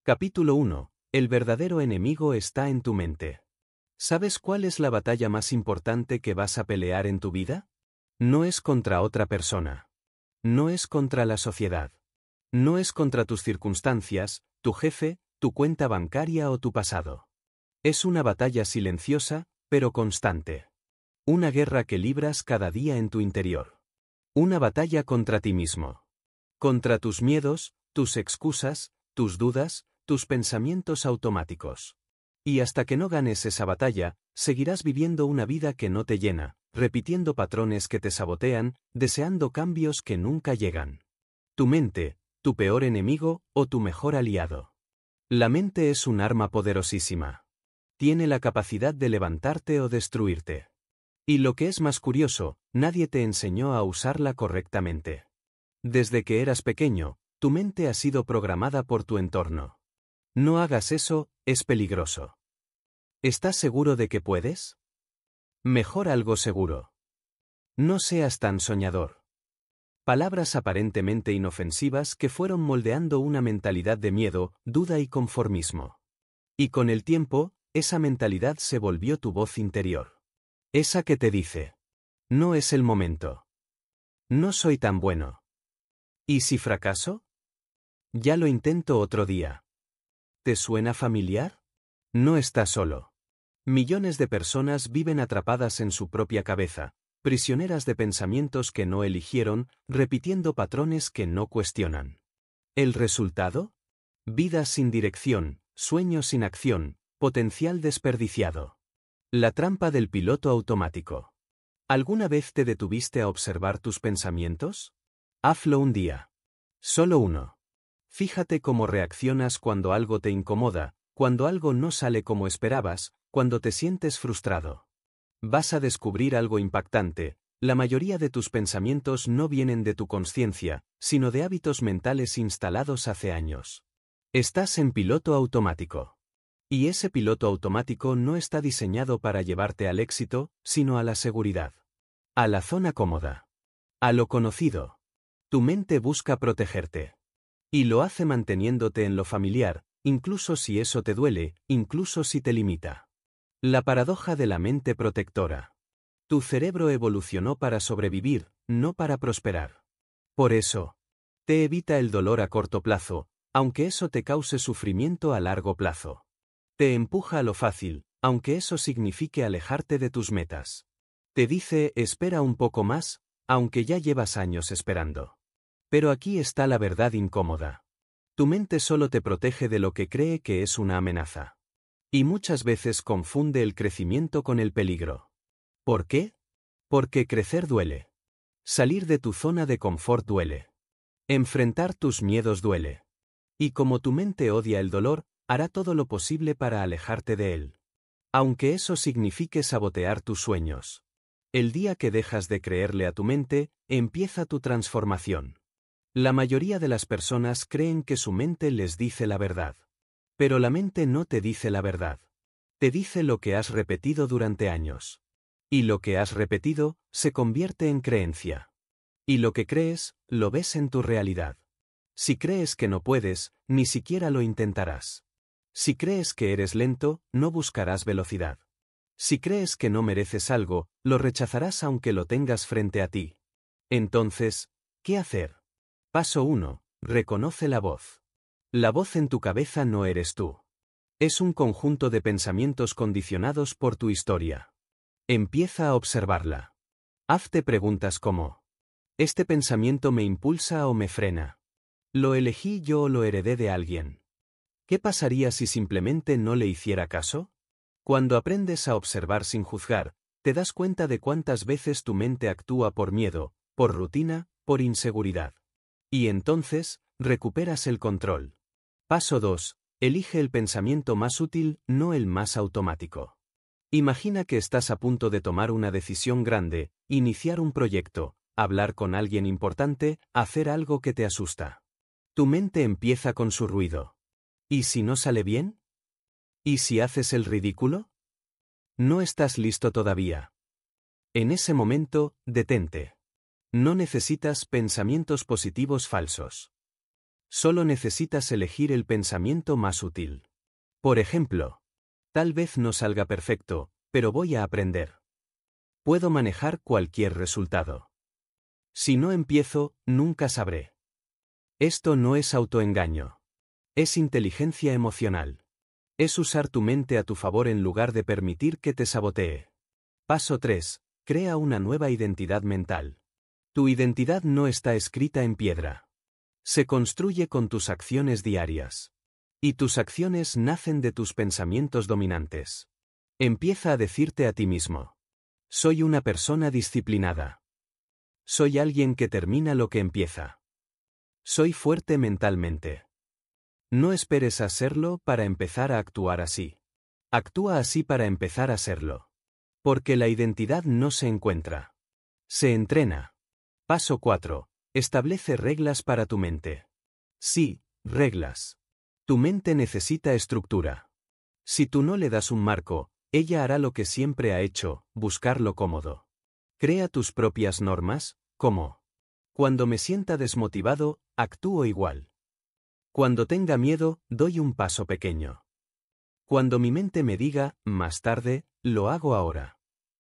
Capítulo 1. El verdadero enemigo está en tu mente. ¿Sabes cuál es la batalla más importante que vas a pelear en tu vida? No es contra otra persona. No es contra la sociedad. No es contra tus circunstancias, tu jefe, tu cuenta bancaria o tu pasado. Es una batalla silenciosa, pero constante. Una guerra que libras cada día en tu interior. Una batalla contra ti mismo. Contra tus miedos, tus excusas, tus dudas, tus pensamientos automáticos. Y hasta que no ganes esa batalla, seguirás viviendo una vida que no te llena, repitiendo patrones que te sabotean, deseando cambios que nunca llegan. Tu mente, tu peor enemigo o tu mejor aliado. La mente es un arma poderosísima. Tiene la capacidad de levantarte o destruirte. Y lo que es más curioso, nadie te enseñó a usarla correctamente. Desde que eras pequeño, tu mente ha sido programada por tu entorno. No hagas eso, es peligroso. ¿Estás seguro de que puedes? Mejor algo seguro. No seas tan soñador. Palabras aparentemente inofensivas que fueron moldeando una mentalidad de miedo, duda y conformismo. Y con el tiempo, esa mentalidad se volvió tu voz interior. Esa que te dice: no es el momento. No soy tan bueno. ¿Y si fracaso? Ya lo intento otro día. ¿Te suena familiar? No estás solo. Millones de personas viven atrapadas en su propia cabeza, prisioneras de pensamientos que no eligieron, repitiendo patrones que no cuestionan. ¿El resultado? Vidas sin dirección, sueños sin acción, potencial desperdiciado. La trampa del piloto automático. ¿Alguna vez te detuviste a observar tus pensamientos? Hazlo un día. Solo uno. Fíjate cómo reaccionas cuando algo te incomoda, cuando algo no sale como esperabas, cuando te sientes frustrado. Vas a descubrir algo impactante: la mayoría de tus pensamientos no vienen de tu consciencia, sino de hábitos mentales instalados hace años. Estás en piloto automático. Y ese piloto automático no está diseñado para llevarte al éxito, sino a la seguridad. A la zona cómoda. A lo conocido. Tu mente busca protegerte. Y lo hace manteniéndote en lo familiar, incluso si eso te duele, incluso si te limita. La paradoja de la mente protectora. Tu cerebro evolucionó para sobrevivir, no para prosperar. Por eso, te evita el dolor a corto plazo, aunque eso te cause sufrimiento a largo plazo. Te empuja a lo fácil, aunque eso signifique alejarte de tus metas. Te dice: espera un poco más, aunque ya llevas años esperando. Pero aquí está la verdad incómoda. Tu mente solo te protege de lo que cree que es una amenaza. Y muchas veces confunde el crecimiento con el peligro. ¿Por qué? Porque crecer duele. Salir de tu zona de confort duele. Enfrentar tus miedos duele. Y como tu mente odia el dolor, hará todo lo posible para alejarte de él. Aunque eso signifique sabotear tus sueños. El día que dejas de creerle a tu mente, empieza tu transformación. La mayoría de las personas creen que su mente les dice la verdad. Pero la mente no te dice la verdad. Te dice lo que has repetido durante años. Y lo que has repetido, se convierte en creencia. Y lo que crees, lo ves en tu realidad. Si crees que no puedes, ni siquiera lo intentarás. Si crees que eres lento, no buscarás velocidad. Si crees que no mereces algo, lo rechazarás aunque lo tengas frente a ti. Entonces, ¿qué hacer? Paso 1. Reconoce la voz. La voz en tu cabeza no eres tú. Es un conjunto de pensamientos condicionados por tu historia. Empieza a observarla. Hazte preguntas como: ¿este pensamiento me impulsa o me frena? ¿Lo elegí yo o lo heredé de alguien? ¿Qué pasaría si simplemente no le hiciera caso? Cuando aprendes a observar sin juzgar, te das cuenta de cuántas veces tu mente actúa por miedo, por rutina, por inseguridad. Y entonces, recuperas el control. Paso 2. Elige el pensamiento más útil, no el más automático. Imagina que estás a punto de tomar una decisión grande: iniciar un proyecto, hablar con alguien importante, hacer algo que te asusta. Tu mente empieza con su ruido. ¿Y si no sale bien? ¿Y si haces el ridículo? No estás listo todavía. En ese momento, detente. No necesitas pensamientos positivos falsos. Solo necesitas elegir el pensamiento más útil. Por ejemplo, tal vez no salga perfecto, pero voy a aprender. Puedo manejar cualquier resultado. Si no empiezo, nunca sabré. Esto no es autoengaño. Es inteligencia emocional. Es usar tu mente a tu favor en lugar de permitir que te sabotee. Paso 3. Crea una nueva identidad mental. Tu identidad no está escrita en piedra. Se construye con tus acciones diarias. Y tus acciones nacen de tus pensamientos dominantes. Empieza a decirte a ti mismo: soy una persona disciplinada. Soy alguien que termina lo que empieza. Soy fuerte mentalmente. No esperes a serlo para empezar a actuar así. Actúa así para empezar a serlo. Porque la identidad no se encuentra. Se entrena. Paso 4. Establece reglas para tu mente. Sí, reglas. Tu mente necesita estructura. Si tú no le das un marco, ella hará lo que siempre ha hecho, buscar lo cómodo. Crea tus propias normas, como: cuando me sienta desmotivado, actúo igual. Cuando tenga miedo, doy un paso pequeño. Cuando mi mente me diga, más tarde, lo hago ahora.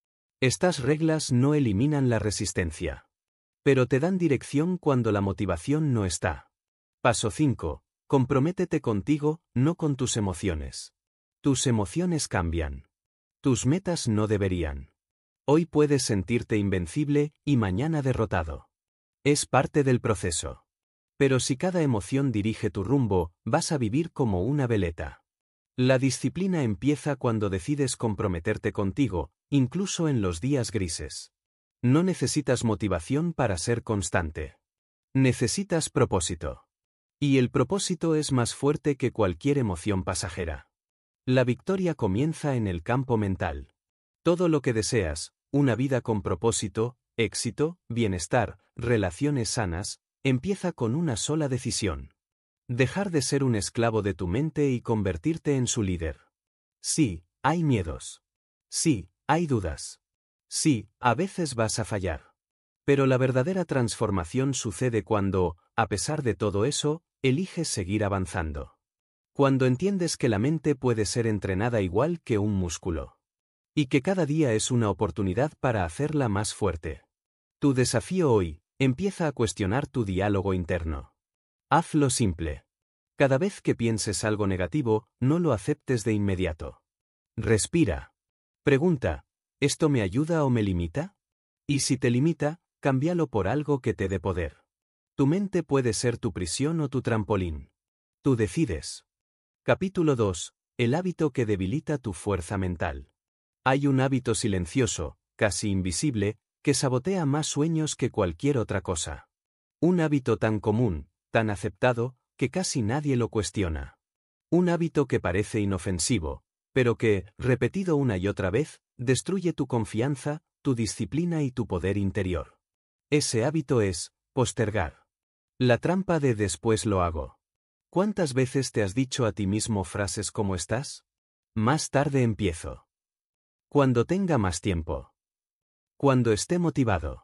Estas reglas no eliminan la resistencia. Pero te dan dirección cuando la motivación no está. Paso 5. Comprométete contigo, no con tus emociones. Tus emociones cambian. Tus metas no deberían. Hoy puedes sentirte invencible y mañana derrotado. Es parte del proceso. Pero si cada emoción dirige tu rumbo, vas a vivir como una veleta. La disciplina empieza cuando decides comprometerte contigo, incluso en los días grises. No necesitas motivación para ser constante. Necesitas propósito. Y el propósito es más fuerte que cualquier emoción pasajera. La victoria comienza en el campo mental. Todo lo que deseas, una vida con propósito, éxito, bienestar, relaciones sanas, empieza con una sola decisión. Dejar de ser un esclavo de tu mente y convertirte en su líder. Sí, hay miedos. Sí, hay dudas. Sí, a veces vas a fallar. Pero la verdadera transformación sucede cuando, a pesar de todo eso, eliges seguir avanzando. Cuando entiendes que la mente puede ser entrenada igual que un músculo. Y que cada día es una oportunidad para hacerla más fuerte. Tu desafío hoy: empieza a cuestionar tu diálogo interno. Hazlo simple. Cada vez que pienses algo negativo, no lo aceptes de inmediato. Respira. Pregunta: ¿esto me ayuda o me limita? Y si te limita, cámbialo por algo que te dé poder. Tu mente puede ser tu prisión o tu trampolín. Tú decides. Capítulo 2. El hábito que debilita tu fuerza mental. Hay un hábito silencioso, casi invisible, que sabotea más sueños que cualquier otra cosa. Un hábito tan común, tan aceptado, que casi nadie lo cuestiona. Un hábito que parece inofensivo, pero que, repetido una y otra vez, destruye tu confianza, tu disciplina y tu poder interior. Ese hábito es postergar. La trampa de después lo hago. ¿Cuántas veces te has dicho a ti mismo frases como estas? Más tarde empiezo. Cuando tenga más tiempo. Cuando esté motivado.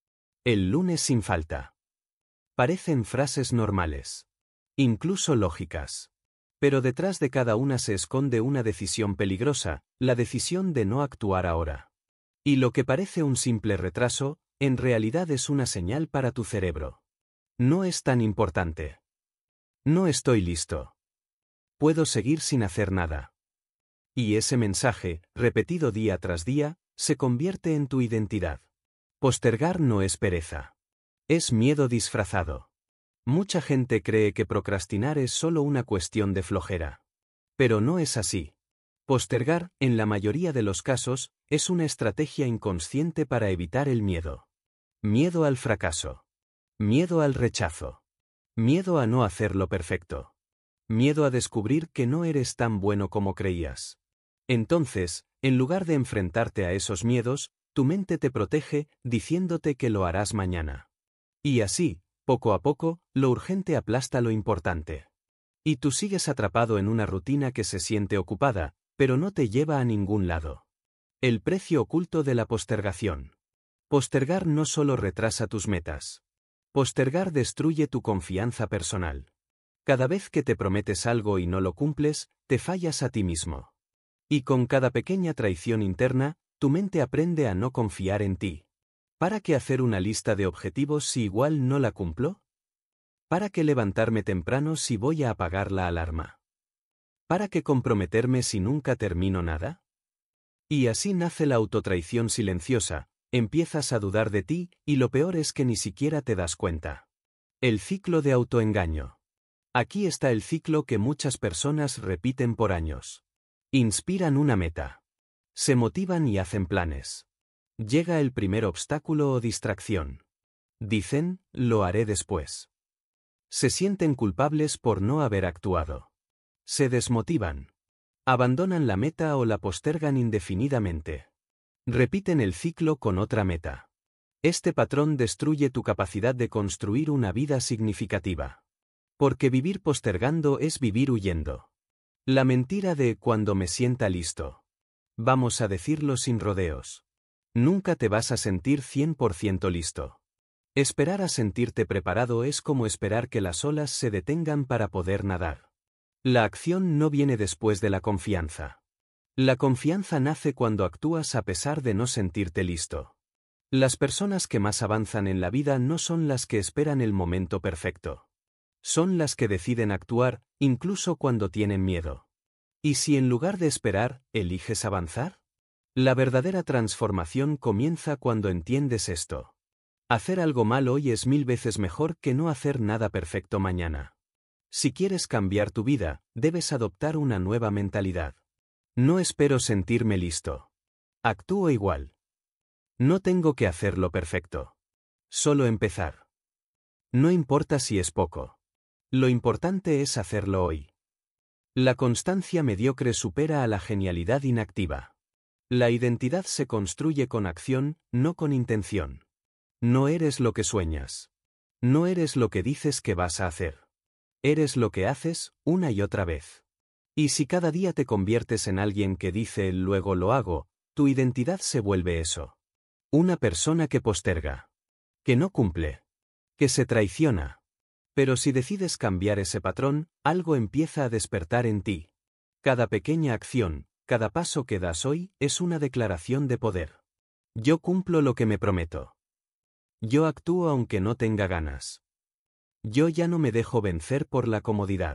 El lunes sin falta. Parecen frases normales. Incluso lógicas. Pero detrás de cada una se esconde una decisión peligrosa, la decisión de no actuar ahora. Y lo que parece un simple retraso, en realidad es una señal para tu cerebro. No es tan importante. No estoy listo. Puedo seguir sin hacer nada. Y ese mensaje, repetido día tras día, se convierte en tu identidad. Postergar no es pereza. Es miedo disfrazado. Mucha gente cree que procrastinar es solo una cuestión de flojera. Pero no es así. Postergar, en la mayoría de los casos, es una estrategia inconsciente para evitar el miedo. Miedo al fracaso. Miedo al rechazo. Miedo a no hacerlo perfecto. Miedo a descubrir que no eres tan bueno como creías. Entonces, en lugar de enfrentarte a esos miedos, tu mente te protege, diciéndote que lo harás mañana. Y así, poco a poco, lo urgente aplasta lo importante. Y tú sigues atrapado en una rutina que se siente ocupada, pero no te lleva a ningún lado. El precio oculto de la postergación. Postergar no solo retrasa tus metas. Postergar destruye tu confianza personal. Cada vez que te prometes algo y no lo cumples, te fallas a ti mismo. Y con cada pequeña traición interna, tu mente aprende a no confiar en ti. ¿Para qué hacer una lista de objetivos si igual no la cumplo? ¿Para qué levantarme temprano si voy a apagar la alarma? ¿Para qué comprometerme si nunca termino nada? Y así nace la autotraición silenciosa, empiezas a dudar de ti, y lo peor es que ni siquiera te das cuenta. El ciclo de autoengaño. Aquí está el ciclo que muchas personas repiten por años. Inspiran una meta. Se motivan y hacen planes. Llega el primer obstáculo o distracción. Dicen, lo haré después. Se sienten culpables por no haber actuado. Se desmotivan. Abandonan la meta o la postergan indefinidamente. Repiten el ciclo con otra meta. Este patrón destruye tu capacidad de construir una vida significativa. Porque vivir postergando es vivir huyendo. La mentira de cuando me sienta listo. Vamos a decirlo sin rodeos. Nunca te vas a sentir 100% listo. Esperar a sentirte preparado es como esperar que las olas se detengan para poder nadar. La acción no viene después de la confianza. La confianza nace cuando actúas a pesar de no sentirte listo. Las personas que más avanzan en la vida no son las que esperan el momento perfecto. Son las que deciden actuar, incluso cuando tienen miedo. ¿Y si en lugar de esperar, eliges avanzar? La verdadera transformación comienza cuando entiendes esto. Hacer algo mal hoy es 1000 veces mejor que no hacer nada perfecto mañana. Si quieres cambiar tu vida, debes adoptar una nueva mentalidad. No espero sentirme listo. Actúo igual. No tengo que hacerlo perfecto. Solo empezar. No importa si es poco. Lo importante es hacerlo hoy. La constancia mediocre supera a la genialidad inactiva. La identidad se construye con acción, no con intención. No eres lo que sueñas. No eres lo que dices que vas a hacer. Eres lo que haces, una y otra vez. Y si cada día te conviertes en alguien que dice luego lo hago, tu identidad se vuelve eso. Una persona que posterga. Que no cumple. Que se traiciona. Pero si decides cambiar ese patrón, algo empieza a despertar en ti. Cada pequeña acción, cada paso que das hoy, es una declaración de poder. Yo cumplo lo que me prometo. Yo actúo aunque no tenga ganas. Yo ya no me dejo vencer por la comodidad.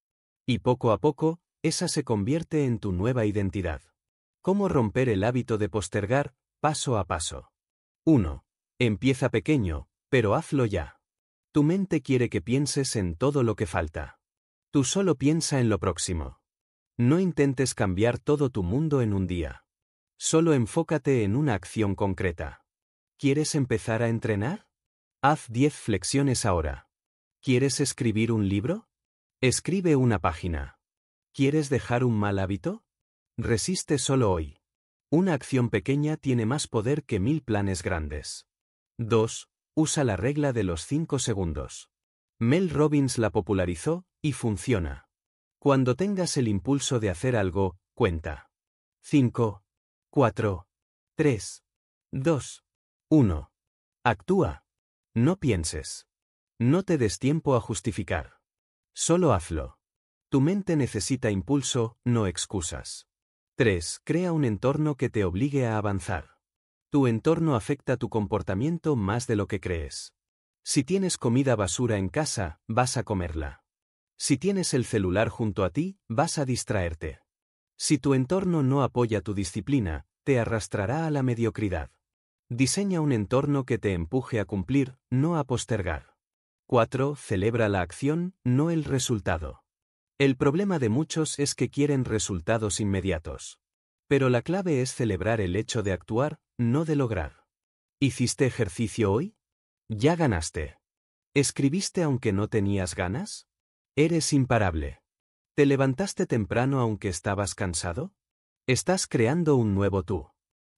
Y poco a poco, esa se convierte en tu nueva identidad. ¿Cómo romper el hábito de postergar? Paso a paso. 1. Empieza pequeño, pero hazlo ya. Tu mente quiere que pienses en todo lo que falta. Tú solo piensa en lo próximo. No intentes cambiar todo tu mundo en un día. Solo enfócate en una acción concreta. ¿Quieres empezar a entrenar? Haz 10 flexiones ahora. ¿Quieres escribir un libro? Escribe una página. ¿Quieres dejar un mal hábito? Resiste solo hoy. Una acción pequeña tiene más poder que 1000 planes grandes. 2. Usa la regla de los 5 segundos. Mel Robbins la popularizó, y funciona. Cuando tengas el impulso de hacer algo, cuenta. 5, 4, 3, 2, 1. Actúa. No pienses. No te des tiempo a justificar. Solo hazlo. Tu mente necesita impulso, no excusas. 3. Crea un entorno que te obligue a avanzar. Tu entorno afecta tu comportamiento más de lo que crees. Si tienes comida basura en casa, vas a comerla. Si tienes el celular junto a ti, vas a distraerte. Si tu entorno no apoya tu disciplina, te arrastrará a la mediocridad. Diseña un entorno que te empuje a cumplir, no a postergar. 4. Celebra la acción, no el resultado. El problema de muchos es que quieren resultados inmediatos. Pero la clave es celebrar el hecho de actuar, no de lograr. ¿Hiciste ejercicio hoy? Ya ganaste. ¿Escribiste aunque no tenías ganas? Eres imparable. ¿Te levantaste temprano aunque estabas cansado? Estás creando un nuevo tú.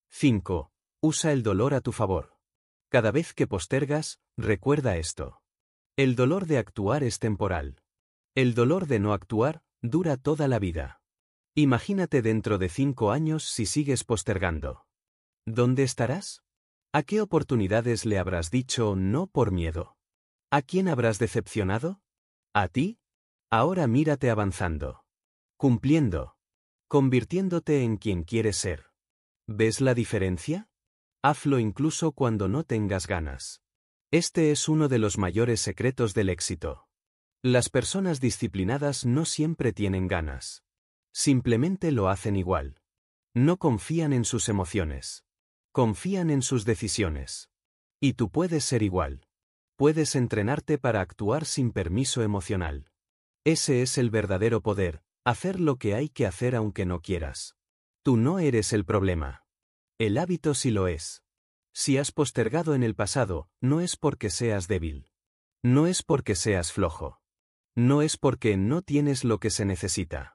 5. Usa el dolor a tu favor. Cada vez que postergas, recuerda esto. El dolor de actuar es temporal. El dolor de no actuar, dura toda la vida. Imagínate dentro de 5 años si sigues postergando. ¿Dónde estarás? ¿A qué oportunidades le habrás dicho no por miedo? ¿A quién habrás decepcionado? ¿A ti? Ahora mírate avanzando. Cumpliendo. Convirtiéndote en quien quieres ser. ¿Ves la diferencia? Hazlo incluso cuando no tengas ganas. Este es uno de los mayores secretos del éxito. Las personas disciplinadas no siempre tienen ganas. Simplemente lo hacen igual. No confían en sus emociones. Confían en sus decisiones. Y tú puedes ser igual. Puedes entrenarte para actuar sin permiso emocional. Ese es el verdadero poder, hacer lo que hay que hacer aunque no quieras. Tú no eres el problema. El hábito sí lo es. Si has postergado en el pasado, no es porque seas débil. No es porque seas flojo. No es porque no tienes lo que se necesita.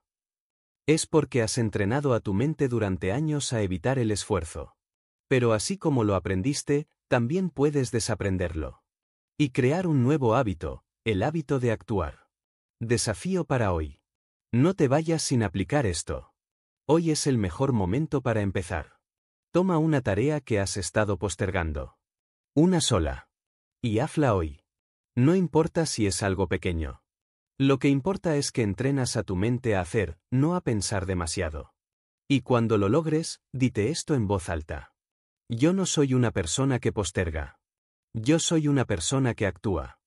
Es porque has entrenado a tu mente durante años a evitar el esfuerzo. Pero así como lo aprendiste, también puedes desaprenderlo. Y crear un nuevo hábito, el hábito de actuar. Desafío para hoy. No te vayas sin aplicar esto. Hoy es el mejor momento para empezar. Toma una tarea que has estado postergando. Una sola. Y hazla hoy. No importa si es algo pequeño. Lo que importa es que entrenas a tu mente a hacer, no a pensar demasiado. Y cuando lo logres, dite esto en voz alta. Yo no soy una persona que posterga. Yo soy una persona que actúa.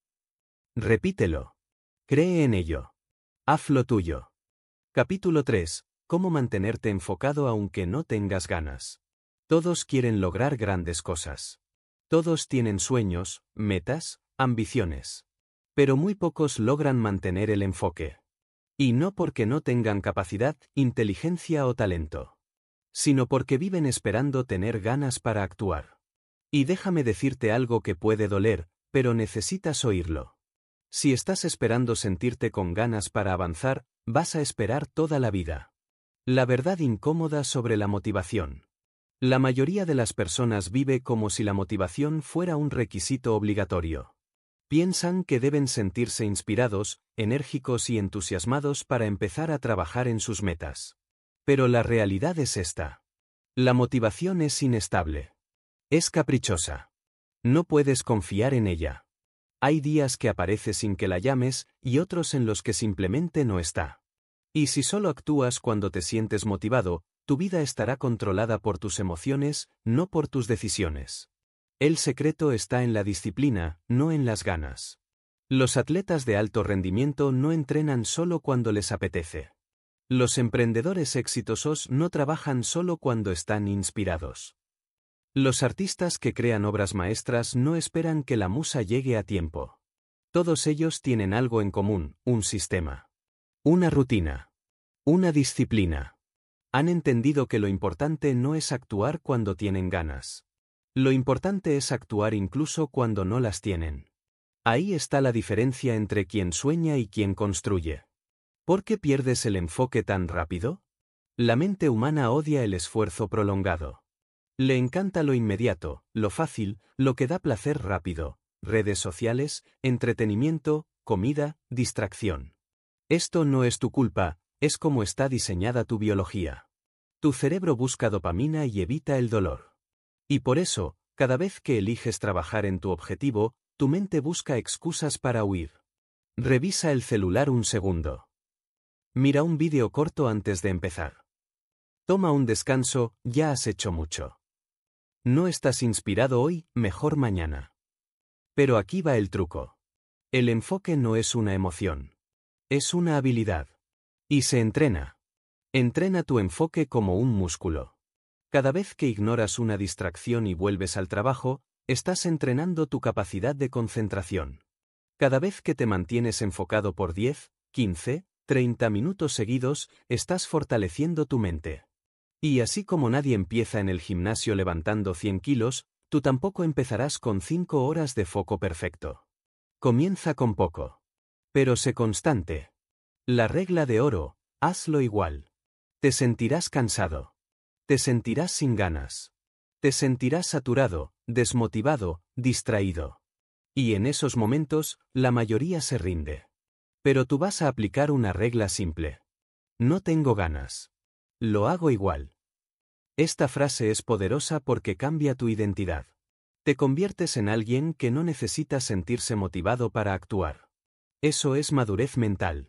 Repítelo. Cree en ello. Hazlo tuyo. Capítulo 3. Cómo mantenerte enfocado aunque no tengas ganas. Todos quieren lograr grandes cosas. Todos tienen sueños, metas, ambiciones. Pero muy pocos logran mantener el enfoque. Y no porque no tengan capacidad, inteligencia o talento, sino porque viven esperando tener ganas para actuar. Y déjame decirte algo que puede doler, pero necesitas oírlo. Si estás esperando sentirte con ganas para avanzar, vas a esperar toda la vida. La verdad incómoda sobre la motivación. La mayoría de las personas vive como si la motivación fuera un requisito obligatorio. Piensan que deben sentirse inspirados, enérgicos y entusiasmados para empezar a trabajar en sus metas. Pero la realidad es esta. La motivación es inestable. Es caprichosa. No puedes confiar en ella. Hay días que aparece sin que la llames y otros en los que simplemente no está. Y si solo actúas cuando te sientes motivado, tu vida estará controlada por tus emociones, no por tus decisiones. El secreto está en la disciplina, no en las ganas. Los atletas de alto rendimiento no entrenan solo cuando les apetece. Los emprendedores exitosos no trabajan solo cuando están inspirados. Los artistas que crean obras maestras no esperan que la musa llegue a tiempo. Todos ellos tienen algo en común, un sistema. Una rutina. Una disciplina. Han entendido que lo importante no es actuar cuando tienen ganas. Lo importante es actuar incluso cuando no las tienen. Ahí está la diferencia entre quien sueña y quien construye. ¿Por qué pierdes el enfoque tan rápido? La mente humana odia el esfuerzo prolongado. Le encanta lo inmediato, lo fácil, lo que da placer rápido, redes sociales, entretenimiento, comida, distracción. Esto no es tu culpa, es como está diseñada tu biología. Tu cerebro busca dopamina y evita el dolor. Y por eso, cada vez que eliges trabajar en tu objetivo, tu mente busca excusas para huir. Revisa el celular un segundo. Mira un vídeo corto antes de empezar. Toma un descanso, ya has hecho mucho. No estás inspirado hoy, mejor mañana. Pero aquí va el truco. El enfoque no es una emoción. Es una habilidad. Y se entrena. Entrena tu enfoque como un músculo. Cada vez que ignoras una distracción y vuelves al trabajo, estás entrenando tu capacidad de concentración. Cada vez que te mantienes enfocado por 10, 15, 30 minutos seguidos, estás fortaleciendo tu mente. Y así como nadie empieza en el gimnasio levantando 100 kilos, tú tampoco empezarás con 5 horas de foco perfecto. Comienza con poco. Pero sé constante. La regla de oro, hazlo igual. Te sentirás cansado. Te sentirás sin ganas. Te sentirás saturado, desmotivado, distraído. Y en esos momentos, la mayoría se rinde. Pero tú vas a aplicar una regla simple. No tengo ganas. Lo hago igual. Esta frase es poderosa porque cambia tu identidad. Te conviertes en alguien que no necesita sentirse motivado para actuar. Eso es madurez mental.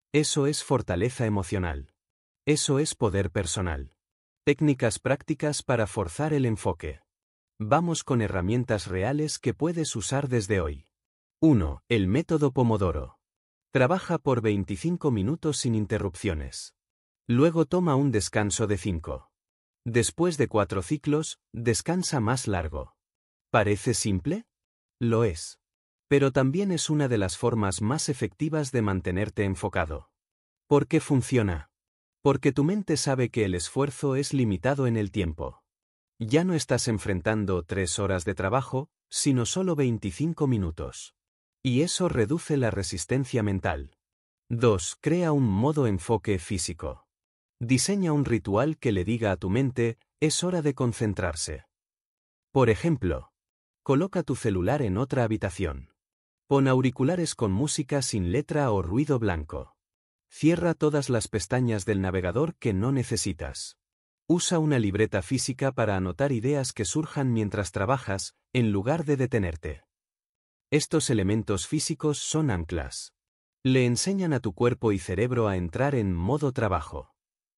Eso es fortaleza emocional. Eso es poder personal. Técnicas prácticas para forzar el enfoque. Vamos con herramientas reales que puedes usar desde hoy. 1. El método Pomodoro. Trabaja por 25 minutos sin interrupciones. Luego toma un descanso de 5. Después de 4 ciclos, descansa más largo. ¿Parece simple? Lo es. Pero también es una de las formas más efectivas de mantenerte enfocado. ¿Por qué funciona? Porque tu mente sabe que el esfuerzo es limitado en el tiempo. Ya no estás enfrentando 3 horas de trabajo, sino solo 25 minutos. Y eso reduce la resistencia mental. 2. Crea un modo enfoque físico. Diseña un ritual que le diga a tu mente, es hora de concentrarse. Por ejemplo, coloca tu celular en otra habitación. Pon auriculares con música sin letra o ruido blanco. Cierra todas las pestañas del navegador que no necesitas. Usa una libreta física para anotar ideas que surjan mientras trabajas, en lugar de detenerte. Estos elementos físicos son anclas. Le enseñan a tu cuerpo y cerebro a entrar en modo trabajo.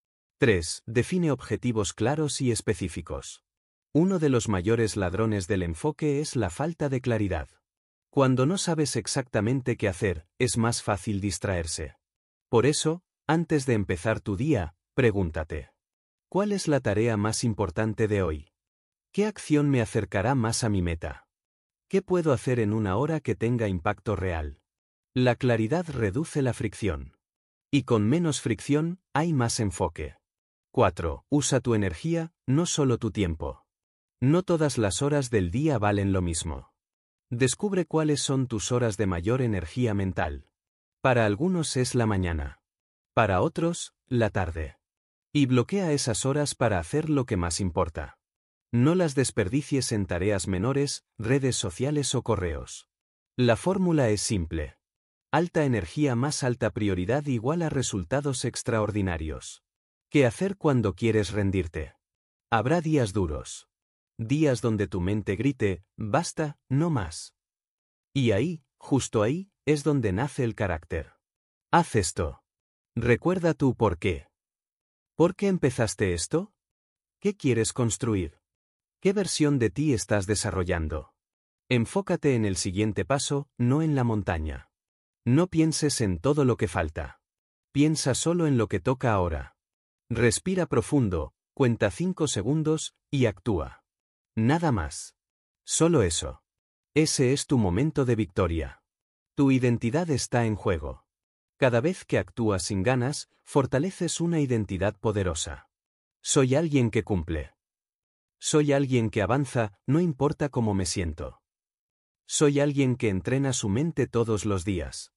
3. Define objetivos claros y específicos. Uno de los mayores ladrones del enfoque es la falta de claridad. Cuando no sabes exactamente qué hacer, es más fácil distraerse. Por eso, antes de empezar tu día, pregúntate: ¿cuál es la tarea más importante de hoy? ¿Qué acción me acercará más a mi meta? ¿Qué puedo hacer en una hora que tenga impacto real? La claridad reduce la fricción. Y con menos fricción, hay más enfoque. 4. Usa tu energía, no solo tu tiempo. No todas las horas del día valen lo mismo. Descubre cuáles son tus horas de mayor energía mental. Para algunos es la mañana. Para otros, la tarde. Y bloquea esas horas para hacer lo que más importa. No las desperdicies en tareas menores, redes sociales o correos. La fórmula es simple. Alta energía más alta prioridad igual a resultados extraordinarios. ¿Qué hacer cuando quieres rendirte? Habrá días duros. Días donde tu mente grite, basta, no más. Y ahí, justo ahí, es donde nace el carácter. Haz esto. Recuerda tu por qué. ¿Por qué empezaste esto? ¿Qué quieres construir? ¿Qué versión de ti estás desarrollando? Enfócate en el siguiente paso, no en la montaña. No pienses en todo lo que falta. Piensa solo en lo que toca ahora. Respira profundo, cuenta 5 segundos, y actúa. Nada más. Solo eso. Ese es tu momento de victoria. Tu identidad está en juego. Cada vez que actúas sin ganas, fortaleces una identidad poderosa. Soy alguien que cumple. Soy alguien que avanza, no importa cómo me siento. Soy alguien que entrena su mente todos los días.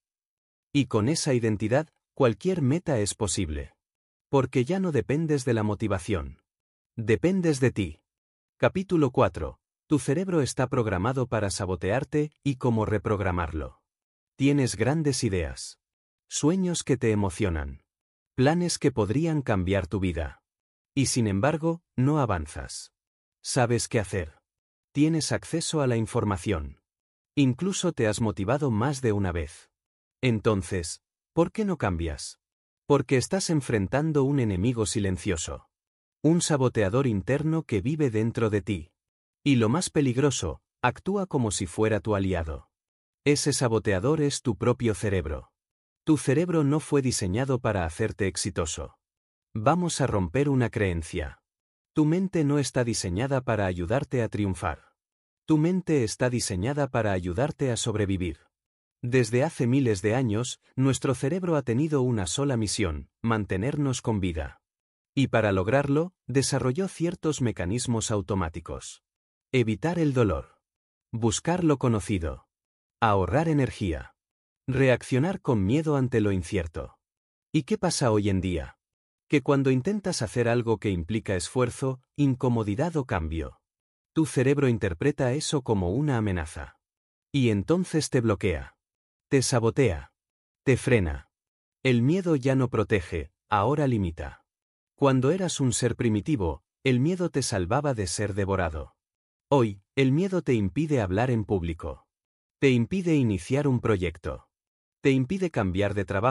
Y con esa identidad, cualquier meta es posible. Porque ya no dependes de la motivación. Dependes de ti. Capítulo 4. Tu cerebro está programado para sabotearte y cómo reprogramarlo. Tienes grandes ideas. Sueños que te emocionan. Planes que podrían cambiar tu vida. Y sin embargo, no avanzas. ¿Sabes qué hacer? Tienes acceso a la información. Incluso te has motivado más de una vez. Entonces, ¿por qué no cambias? Porque estás enfrentando un enemigo silencioso. Un saboteador interno que vive dentro de ti. Y lo más peligroso, actúa como si fuera tu aliado. Ese saboteador es tu propio cerebro. Tu cerebro no fue diseñado para hacerte exitoso. Vamos a romper una creencia. Tu mente no está diseñada para ayudarte a triunfar. Tu mente está diseñada para ayudarte a sobrevivir. Desde hace miles de años, nuestro cerebro ha tenido una sola misión: mantenernos con vida. Y para lograrlo, desarrolló ciertos mecanismos automáticos. Evitar el dolor. Buscar lo conocido. Ahorrar energía. Reaccionar con miedo ante lo incierto. ¿Y qué pasa hoy en día? Que cuando intentas hacer algo que implica esfuerzo, incomodidad o cambio, tu cerebro interpreta eso como una amenaza. Y entonces te bloquea. Te sabotea. Te frena. El miedo ya no protege, ahora limita. Cuando eras un ser primitivo, el miedo te salvaba de ser devorado. Hoy, el miedo te impide hablar en público. Te impide iniciar un proyecto. Te impide cambiar de trabajo,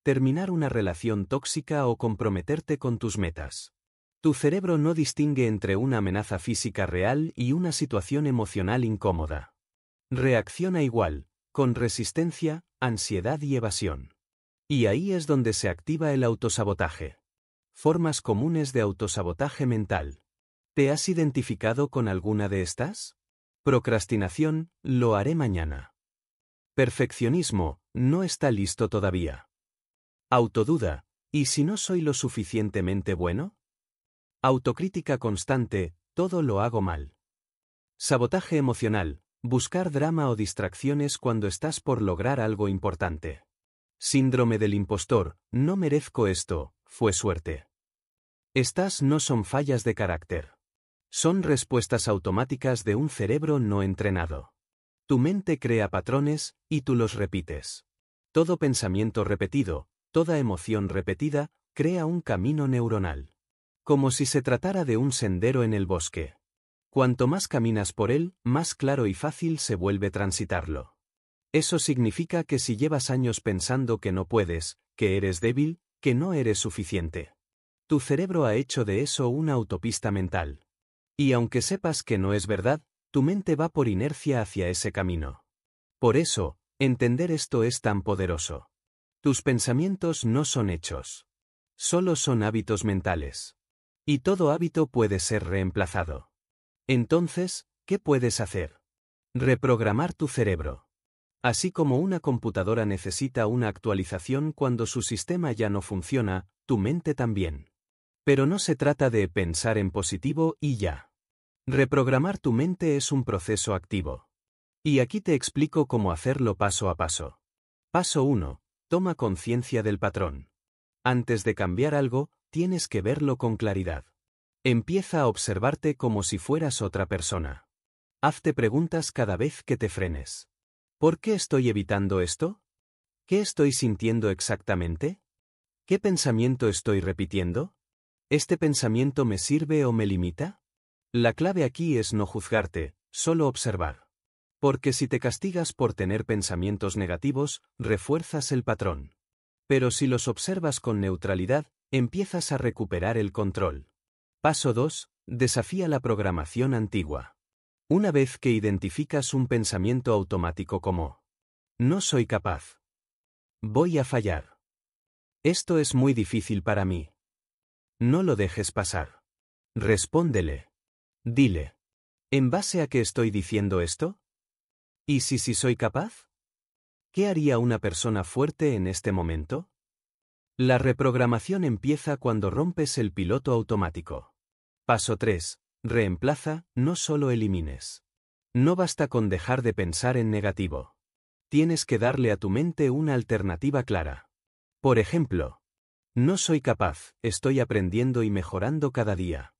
terminar una relación tóxica o comprometerte con tus metas. Tu cerebro no distingue entre una amenaza física real y una situación emocional incómoda. Reacciona igual, con resistencia, ansiedad y evasión. Y ahí es donde se activa el autosabotaje. Formas comunes de autosabotaje mental. ¿Te has identificado con alguna de estas? Procrastinación, lo haré mañana. Perfeccionismo, no está listo todavía. Autoduda, ¿y si no soy lo suficientemente bueno? Autocrítica constante, todo lo hago mal. Sabotaje emocional, buscar drama o distracciones cuando estás por lograr algo importante. Síndrome del impostor, no merezco esto, fue suerte. Estas no son fallas de carácter. Son respuestas automáticas de un cerebro no entrenado. Tu mente crea patrones, y tú los repites. Todo pensamiento repetido, toda emoción repetida, crea un camino neuronal. Como si se tratara de un sendero en el bosque. Cuanto más caminas por él, más claro y fácil se vuelve transitarlo. Eso significa que si llevas años pensando que no puedes, que eres débil, que no eres suficiente. Tu cerebro ha hecho de eso una autopista mental. Y aunque sepas que no es verdad, tu mente va por inercia hacia ese camino. Por eso, entender esto es tan poderoso. Tus pensamientos no son hechos. Solo son hábitos mentales. Y todo hábito puede ser reemplazado. Entonces, ¿qué puedes hacer? Reprogramar tu cerebro. Así como una computadora necesita una actualización cuando su sistema ya no funciona, tu mente también. Pero no se trata de pensar en positivo y ya. Reprogramar tu mente es un proceso activo. Y aquí te explico cómo hacerlo paso a paso. Paso 1. Toma conciencia del patrón. Antes de cambiar algo, tienes que verlo con claridad. Empieza a observarte como si fueras otra persona. Hazte preguntas cada vez que te frenes. ¿Por qué estoy evitando esto? ¿Qué estoy sintiendo exactamente? ¿Qué pensamiento estoy repitiendo? ¿Este pensamiento me sirve o me limita? La clave aquí es no juzgarte, solo observar. Porque si te castigas por tener pensamientos negativos, refuerzas el patrón. Pero si los observas con neutralidad, empiezas a recuperar el control. Paso 2. Desafía la programación antigua. Una vez que identificas un pensamiento automático como no soy capaz. Voy a fallar. Esto es muy difícil para mí. No lo dejes pasar. Respóndele. Dile. ¿En base a qué estoy diciendo esto? ¿Y si sí soy capaz? ¿Qué haría una persona fuerte en este momento? La reprogramación empieza cuando rompes el piloto automático. Paso 3. Reemplaza, no solo elimines. No basta con dejar de pensar en negativo. Tienes que darle a tu mente una alternativa clara. Por ejemplo, no soy capaz, estoy aprendiendo y mejorando cada día.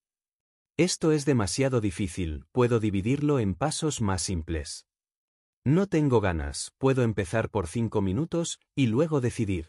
Esto es demasiado difícil, puedo dividirlo en pasos más simples. No tengo ganas, puedo empezar por 5 minutos y luego decidir.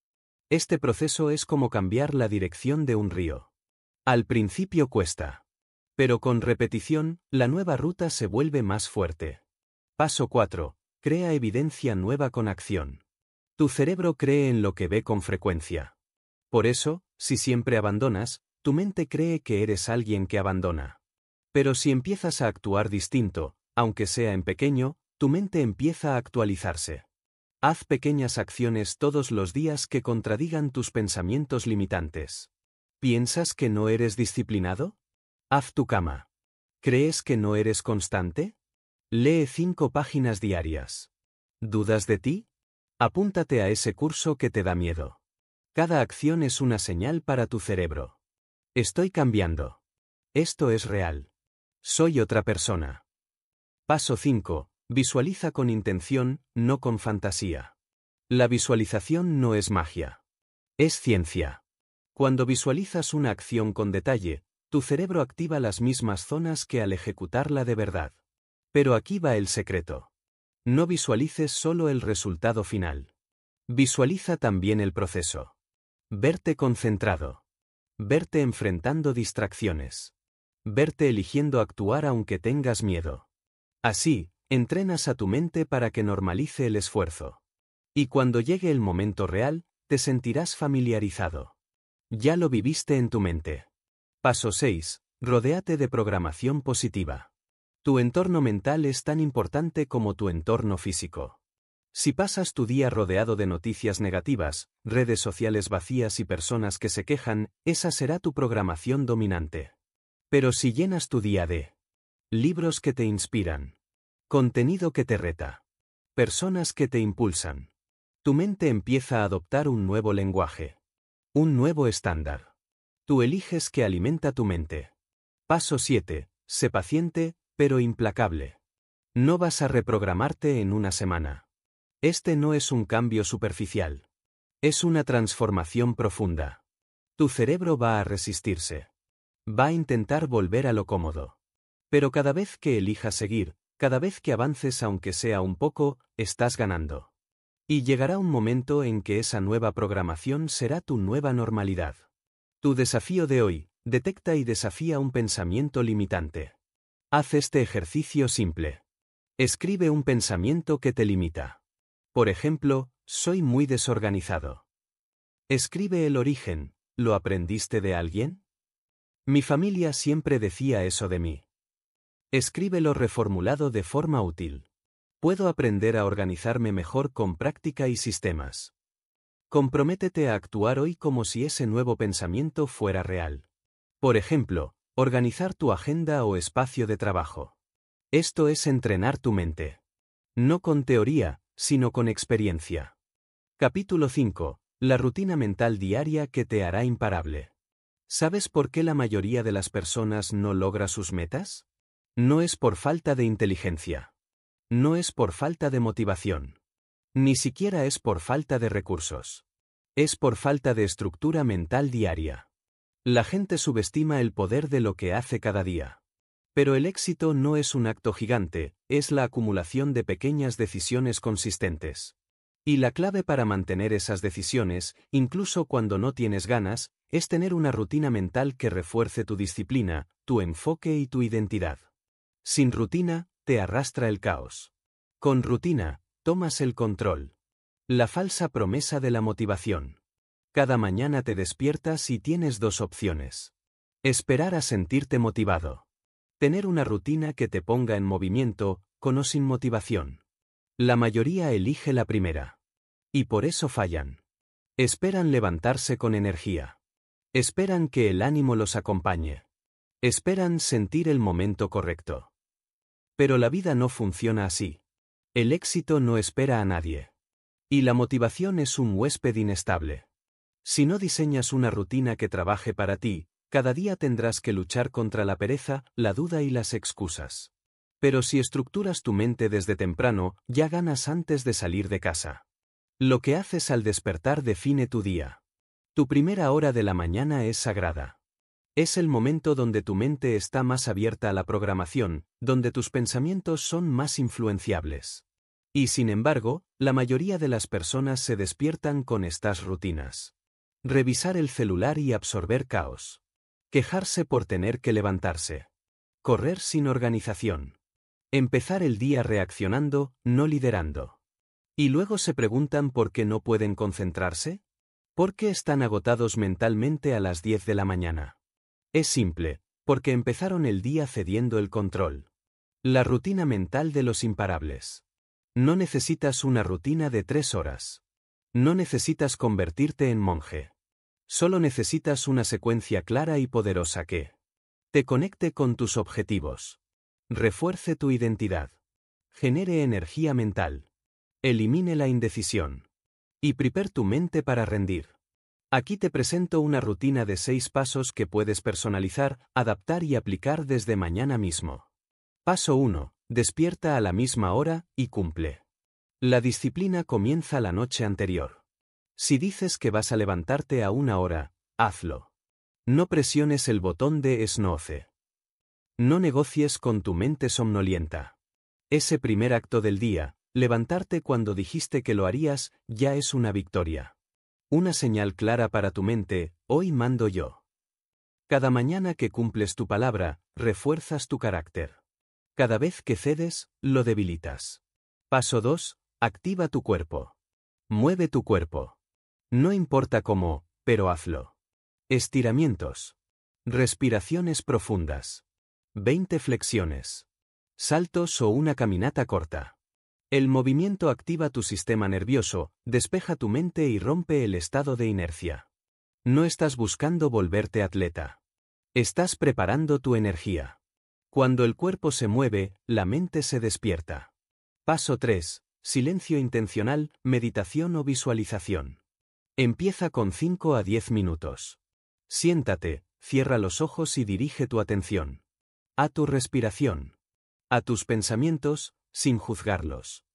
Este proceso es como cambiar la dirección de un río. Al principio cuesta. Pero con repetición, la nueva ruta se vuelve más fuerte. Paso 4. Crea evidencia nueva con acción. Tu cerebro cree en lo que ve con frecuencia. Por eso, si siempre abandonas, tu mente cree que eres alguien que abandona. Pero si empiezas a actuar distinto, aunque sea en pequeño, tu mente empieza a actualizarse. Haz pequeñas acciones todos los días que contradigan tus pensamientos limitantes. ¿Piensas que no eres disciplinado? Haz tu cama. ¿Crees que no eres constante? Lee 5 páginas diarias. ¿Dudas de ti? Apúntate a ese curso que te da miedo. Cada acción es una señal para tu cerebro. Estoy cambiando. Esto es real. Soy otra persona. Paso 5. Visualiza con intención, no con fantasía. La visualización no es magia. Es ciencia. Cuando visualizas una acción con detalle, tu cerebro activa las mismas zonas que al ejecutarla de verdad. Pero aquí va el secreto. No visualices solo el resultado final. Visualiza también el proceso. Verte concentrado. Verte enfrentando distracciones. Verte eligiendo actuar aunque tengas miedo. Así, entrenas a tu mente para que normalice el esfuerzo. Y cuando llegue el momento real, te sentirás familiarizado. Ya lo viviste en tu mente. Paso 6. Rodéate de programación positiva. Tu entorno mental es tan importante como tu entorno físico. Si pasas tu día rodeado de noticias negativas, redes sociales vacías y personas que se quejan, esa será tu programación dominante. Pero si llenas tu día de libros que te inspiran, contenido que te reta, personas que te impulsan, tu mente empieza a adoptar un nuevo lenguaje, un nuevo estándar. Tú eliges qué alimenta tu mente. Paso 7. Sé paciente, pero implacable. No vas a reprogramarte en una semana. Este no es un cambio superficial. Es una transformación profunda. Tu cerebro va a resistirse. Va a intentar volver a lo cómodo. Pero cada vez que elijas seguir, cada vez que avances aunque sea un poco, estás ganando. Y llegará un momento en que esa nueva programación será tu nueva normalidad. Tu desafío de hoy: detecta y desafía un pensamiento limitante. Haz este ejercicio simple. Escribe un pensamiento que te limita. Por ejemplo, soy muy desorganizado. Escribe el origen. ¿Lo aprendiste de alguien? Mi familia siempre decía eso de mí. Escríbelo reformulado de forma útil. Puedo aprender a organizarme mejor con práctica y sistemas. Comprométete a actuar hoy como si ese nuevo pensamiento fuera real. Por ejemplo, organizar tu agenda o espacio de trabajo. Esto es entrenar tu mente. No con teoría, sino con experiencia. Capítulo 5. La rutina mental diaria que te hará imparable. ¿Sabes por qué la mayoría de las personas no logra sus metas? No es por falta de inteligencia. No es por falta de motivación. Ni siquiera es por falta de recursos. Es por falta de estructura mental diaria. La gente subestima el poder de lo que hace cada día. Pero el éxito no es un acto gigante, es la acumulación de pequeñas decisiones consistentes. Y la clave para mantener esas decisiones, incluso cuando no tienes ganas, es tener una rutina mental que refuerce tu disciplina, tu enfoque y tu identidad. Sin rutina, te arrastra el caos. Con rutina, tomas el control. La falsa promesa de la motivación. Cada mañana te despiertas y tienes dos opciones. Esperar a sentirte motivado. Tener una rutina que te ponga en movimiento, con o sin motivación. La mayoría elige la primera. Y por eso fallan. Esperan levantarse con energía. Esperan que el ánimo los acompañe. Esperan sentir el momento correcto. Pero la vida no funciona así. El éxito no espera a nadie. Y la motivación es un huésped inestable. Si no diseñas una rutina que trabaje para ti, cada día tendrás que luchar contra la pereza, la duda y las excusas. Pero si estructuras tu mente desde temprano, ya ganas antes de salir de casa. Lo que haces al despertar define tu día. Tu primera hora de la mañana es sagrada. Es el momento donde tu mente está más abierta a la programación, donde tus pensamientos son más influenciables. Y sin embargo, la mayoría de las personas se despiertan con estas rutinas. Revisar el celular y absorber caos. Quejarse por tener que levantarse. Correr sin organización. Empezar el día reaccionando, no liderando. Y luego se preguntan por qué no pueden concentrarse. ¿Por qué están agotados mentalmente a las 10 de la mañana? Es simple, porque empezaron el día cediendo el control. La rutina mental de los imparables. No necesitas una rutina de 3 horas. No necesitas convertirte en monje. Solo necesitas una secuencia clara y poderosa que te conecte con tus objetivos. Refuerce tu identidad. Genere energía mental. Elimine la indecisión. Y prepare tu mente para rendir. Aquí te presento una rutina de 6 pasos que puedes personalizar, adaptar y aplicar desde mañana mismo. Paso 1. Despierta a la misma hora y cumple. La disciplina comienza la noche anterior. Si dices que vas a levantarte a una hora, hazlo. No presiones el botón de snooze. No negocies con tu mente somnolienta. Ese primer acto del día, levantarte cuando dijiste que lo harías, ya es una victoria. Una señal clara para tu mente: hoy mando yo. Cada mañana que cumples tu palabra, refuerzas tu carácter. Cada vez que cedes, lo debilitas. Paso 2. Activa tu cuerpo. Mueve tu cuerpo. No importa cómo, pero hazlo. Estiramientos. Respiraciones profundas. 20 flexiones. Saltos o una caminata corta. El movimiento activa tu sistema nervioso, despeja tu mente y rompe el estado de inercia. No estás buscando volverte atleta. Estás preparando tu energía. Cuando el cuerpo se mueve, la mente se despierta. Paso 3. Silencio intencional, meditación o visualización. Empieza con 5 a 10 minutos. Siéntate, cierra los ojos y dirige tu atención a tu respiración, a tus pensamientos, sin juzgarlos.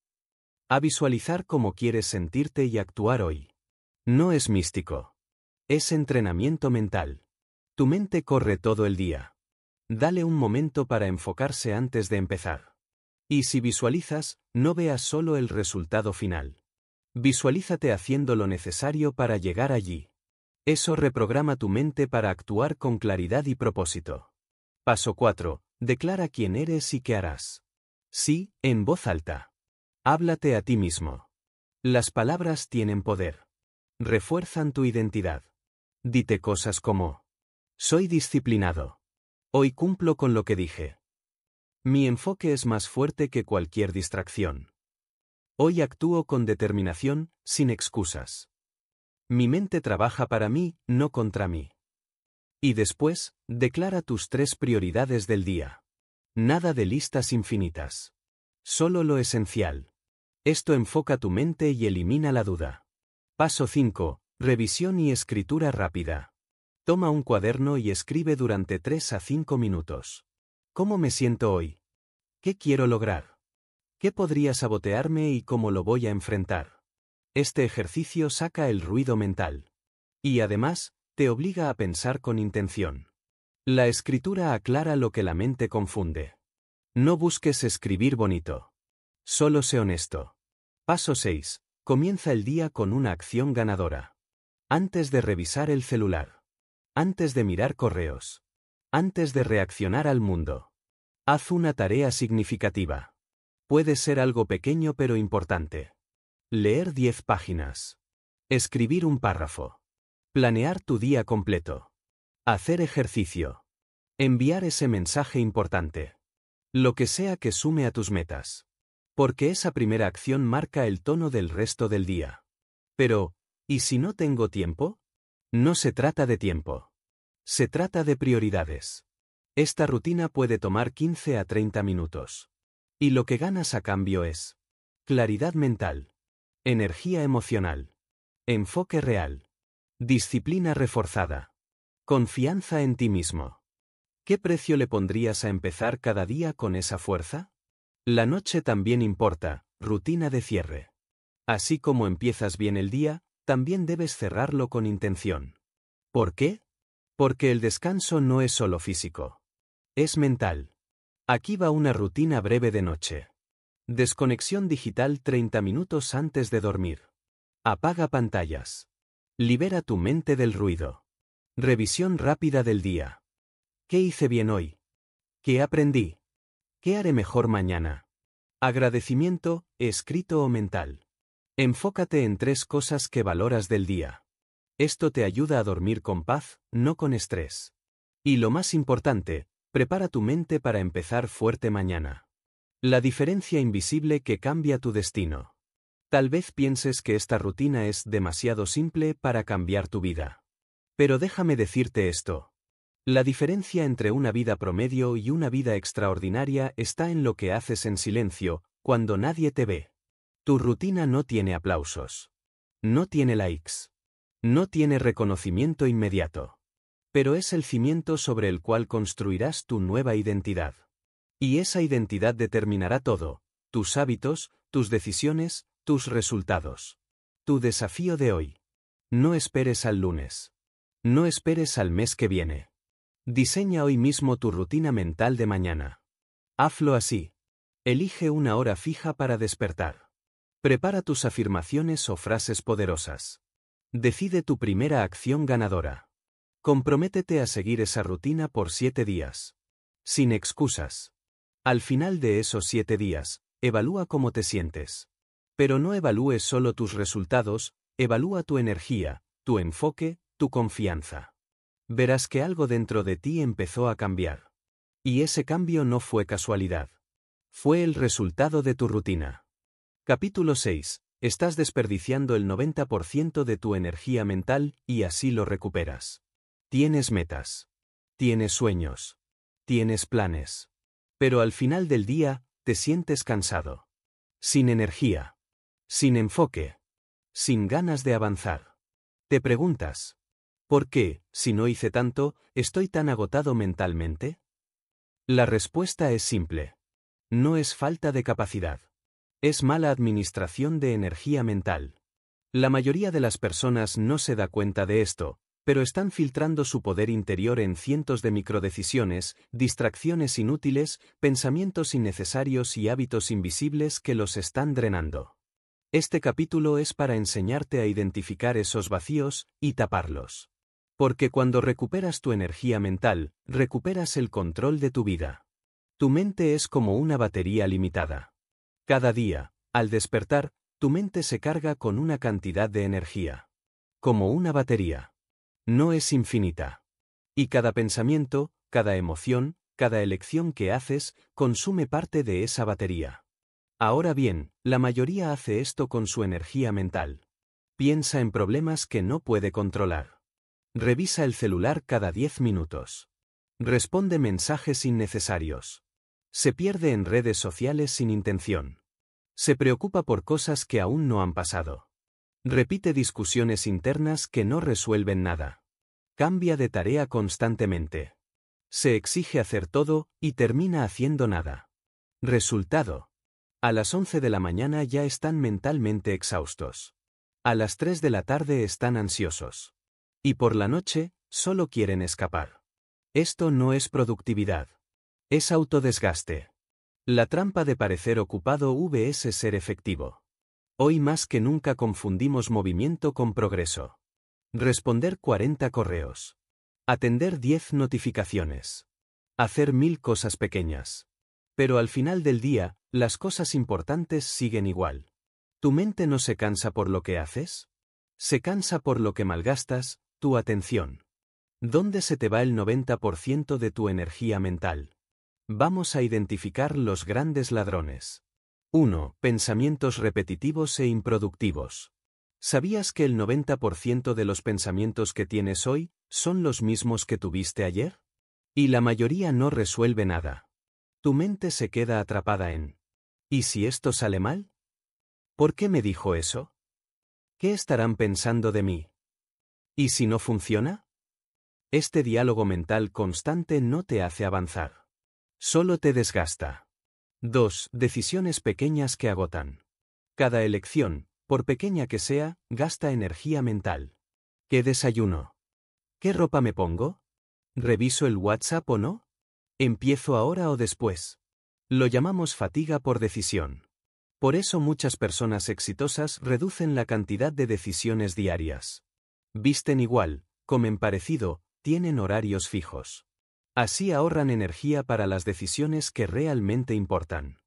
A visualizar cómo quieres sentirte y actuar hoy. No es místico. Es entrenamiento mental. Tu mente corre todo el día. Dale un momento para enfocarse antes de empezar. Y si visualizas, no veas solo el resultado final. Visualízate haciendo lo necesario para llegar allí. Eso reprograma tu mente para actuar con claridad y propósito. Paso 4. Declara quién eres y qué harás. Sí, en voz alta. Háblate a ti mismo. Las palabras tienen poder. Refuerzan tu identidad. Dite cosas como: soy disciplinado. Hoy cumplo con lo que dije. Mi enfoque es más fuerte que cualquier distracción. Hoy actúo con determinación, sin excusas. Mi mente trabaja para mí, no contra mí. Y después, declara tus 3 prioridades del día. Nada de listas infinitas. Solo lo esencial. Esto enfoca tu mente y elimina la duda. Paso 5. Revisión y escritura rápida. Toma un cuaderno y escribe durante 3 a 5 minutos. ¿Cómo me siento hoy? ¿Qué quiero lograr? ¿Qué podría sabotearme y cómo lo voy a enfrentar? Este ejercicio saca el ruido mental. Y además, te obliga a pensar con intención. La escritura aclara lo que la mente confunde. No busques escribir bonito. Solo sé honesto. Paso 6. Comienza el día con una acción ganadora. Antes de revisar el celular. Antes de mirar correos. Antes de reaccionar al mundo. Haz una tarea significativa. Puede ser algo pequeño pero importante. Leer 10 páginas. Escribir un párrafo. Planear tu día completo. Hacer ejercicio. Enviar ese mensaje importante. Lo que sea que sume a tus metas. Porque esa primera acción marca el tono del resto del día. Pero, ¿y si no tengo tiempo? No se trata de tiempo. Se trata de prioridades. Esta rutina puede tomar 15 a 30 minutos. Y lo que ganas a cambio es claridad mental, energía emocional, enfoque real, disciplina reforzada, confianza en ti mismo. ¿Qué precio le pondrías a empezar cada día con esa fuerza? La noche también importa, rutina de cierre. Así como empiezas bien el día, también debes cerrarlo con intención. ¿Por qué? Porque el descanso no es solo físico. Es mental. Aquí va una rutina breve de noche. Desconexión digital 30 minutos antes de dormir. Apaga pantallas. Libera tu mente del ruido. Revisión rápida del día. ¿Qué hice bien hoy? ¿Qué aprendí? ¿Qué haré mejor mañana? Agradecimiento, escrito o mental. Enfócate en 3 cosas que valoras del día. Esto te ayuda a dormir con paz, no con estrés. Y lo más importante, prepara tu mente para empezar fuerte mañana. La diferencia invisible que cambia tu destino. Tal vez pienses que esta rutina es demasiado simple para cambiar tu vida. Pero déjame decirte esto. La diferencia entre una vida promedio y una vida extraordinaria está en lo que haces en silencio, cuando nadie te ve. Tu rutina no tiene aplausos. No tiene likes. No tiene reconocimiento inmediato. Pero es el cimiento sobre el cual construirás tu nueva identidad. Y esa identidad determinará todo: tus hábitos, tus decisiones, tus resultados. Tu desafío de hoy. No esperes al lunes. No esperes al mes que viene. Diseña hoy mismo tu rutina mental de mañana. Hazlo así. Elige una hora fija para despertar. Prepara tus afirmaciones o frases poderosas. Decide tu primera acción ganadora. Comprométete a seguir esa rutina por 7 días. Sin excusas. Al final de esos 7 días, evalúa cómo te sientes. Pero no evalúes solo tus resultados, Evalúa tu energía, tu enfoque, tu confianza. Verás que algo dentro de ti empezó a cambiar. Y ese cambio no fue casualidad. Fue el resultado de tu rutina. Capítulo 6. Estás desperdiciando el 90% de tu energía mental y así lo recuperas. Tienes metas. Tienes sueños. Tienes planes. Pero al final del día, te sientes cansado. Sin energía. Sin enfoque. Sin ganas de avanzar. Te preguntas, ¿por qué, si no hice tanto, estoy tan agotado mentalmente? La respuesta es simple. No es falta de capacidad. Es mala administración de energía mental. La mayoría de las personas no se da cuenta de esto, pero están filtrando su poder interior en cientos de microdecisiones, distracciones inútiles, pensamientos innecesarios y hábitos invisibles que los están drenando. Este capítulo es para enseñarte a identificar esos vacíos y taparlos. Porque cuando recuperas tu energía mental, recuperas el control de tu vida. Tu mente es como una batería limitada. Cada día, al despertar, tu mente se carga con una cantidad de energía. Como una batería. No es infinita. Y cada pensamiento, cada emoción, cada elección que haces, consume parte de esa batería. Ahora bien, la mayoría hace esto con su energía mental. Piensa en problemas que no puede controlar. Revisa el celular cada 10 minutos. Responde mensajes innecesarios. Se pierde en redes sociales sin intención. Se preocupa por cosas que aún no han pasado. Repite discusiones internas que no resuelven nada. Cambia de tarea constantemente. Se exige hacer todo y termina haciendo nada. Resultado. A las 11 de la mañana ya están mentalmente exhaustos. A las 3 de la tarde están ansiosos. Y por la noche, solo quieren escapar. Esto no es productividad. Es autodesgaste. La trampa de parecer ocupado vs ser efectivo. Hoy más que nunca confundimos movimiento con progreso. Responder 40 correos. Atender 10 notificaciones. Hacer 1000 cosas pequeñas. Pero al final del día, las cosas importantes siguen igual. ¿Tu mente no se cansa por lo que haces? Se cansa por lo que malgastas, tu atención. ¿Dónde se te va el 90% de tu energía mental? Vamos a identificar los grandes ladrones. 1. Pensamientos repetitivos e improductivos. ¿Sabías que el 90% de los pensamientos que tienes hoy son los mismos que tuviste ayer? Y la mayoría no resuelve nada. Tu mente se queda atrapada en ¿y si esto sale mal? ¿Por qué me dijo eso? ¿Qué estarán pensando de mí? ¿Y si no funciona? Este diálogo mental constante no te hace avanzar. Solo te desgasta. 2. Decisiones pequeñas que agotan. Cada elección, por pequeña que sea, gasta energía mental. ¿Qué desayuno? ¿Qué ropa me pongo? ¿Reviso el WhatsApp o no? ¿Empiezo ahora o después? Lo llamamos fatiga por decisión. Por eso muchas personas exitosas reducen la cantidad de decisiones diarias. Visten igual, comen parecido, tienen horarios fijos. Así ahorran energía para las decisiones que realmente importan.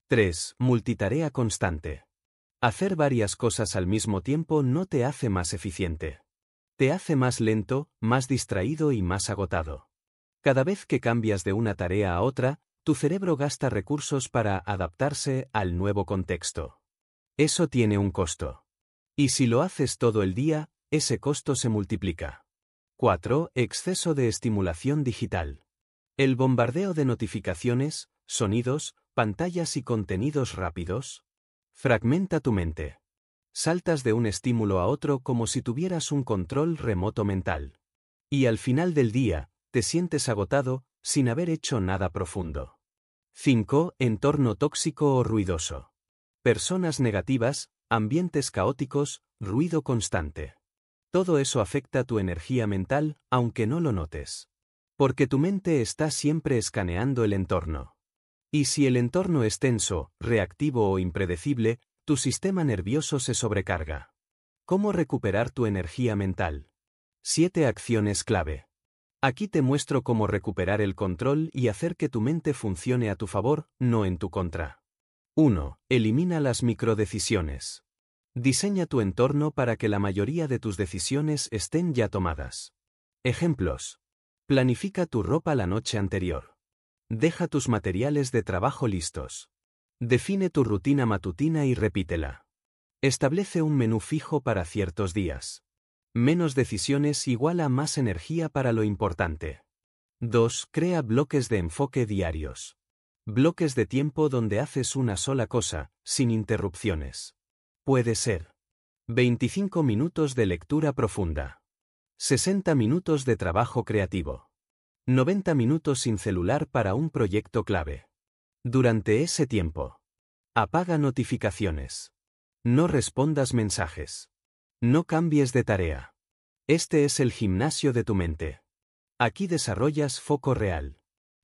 3. Multitarea constante. Hacer varias cosas al mismo tiempo no te hace más eficiente. Te hace más lento, más distraído y más agotado. Cada vez que cambias de una tarea a otra, tu cerebro gasta recursos para adaptarse al nuevo contexto. Eso tiene un costo. Y si lo haces todo el día, ese costo se multiplica. 4. Exceso de estimulación digital. El bombardeo de notificaciones, sonidos, pantallas y contenidos rápidos fragmenta tu mente. Saltas de un estímulo a otro como si tuvieras un control remoto mental. Y al final del día, te sientes agotado, sin haber hecho nada profundo. 5. Entorno tóxico o ruidoso. Personas negativas, ambientes caóticos, ruido constante. Todo eso afecta tu energía mental, aunque no lo notes. Porque tu mente está siempre escaneando el entorno. Y si el entorno es tenso, reactivo o impredecible, tu sistema nervioso se sobrecarga. ¿Cómo recuperar tu energía mental? 7 acciones clave. Aquí te muestro cómo recuperar el control y hacer que tu mente funcione a tu favor, no en tu contra. 1. Elimina las microdecisiones. Diseña tu entorno para que la mayoría de tus decisiones estén ya tomadas. Ejemplos. Planifica tu ropa la noche anterior. Deja tus materiales de trabajo listos. Define tu rutina matutina y repítela. Establece un menú fijo para ciertos días. Menos decisiones igual a más energía para lo importante. 2. Crea bloques de enfoque diarios. Bloques de tiempo donde haces una sola cosa, sin interrupciones. Puede ser 25 minutos de lectura profunda. 60 minutos de trabajo creativo. 90 minutos sin celular para un proyecto clave. Durante ese tiempo, apaga notificaciones. No respondas mensajes. No cambies de tarea. Este es el gimnasio de tu mente. Aquí desarrollas foco real.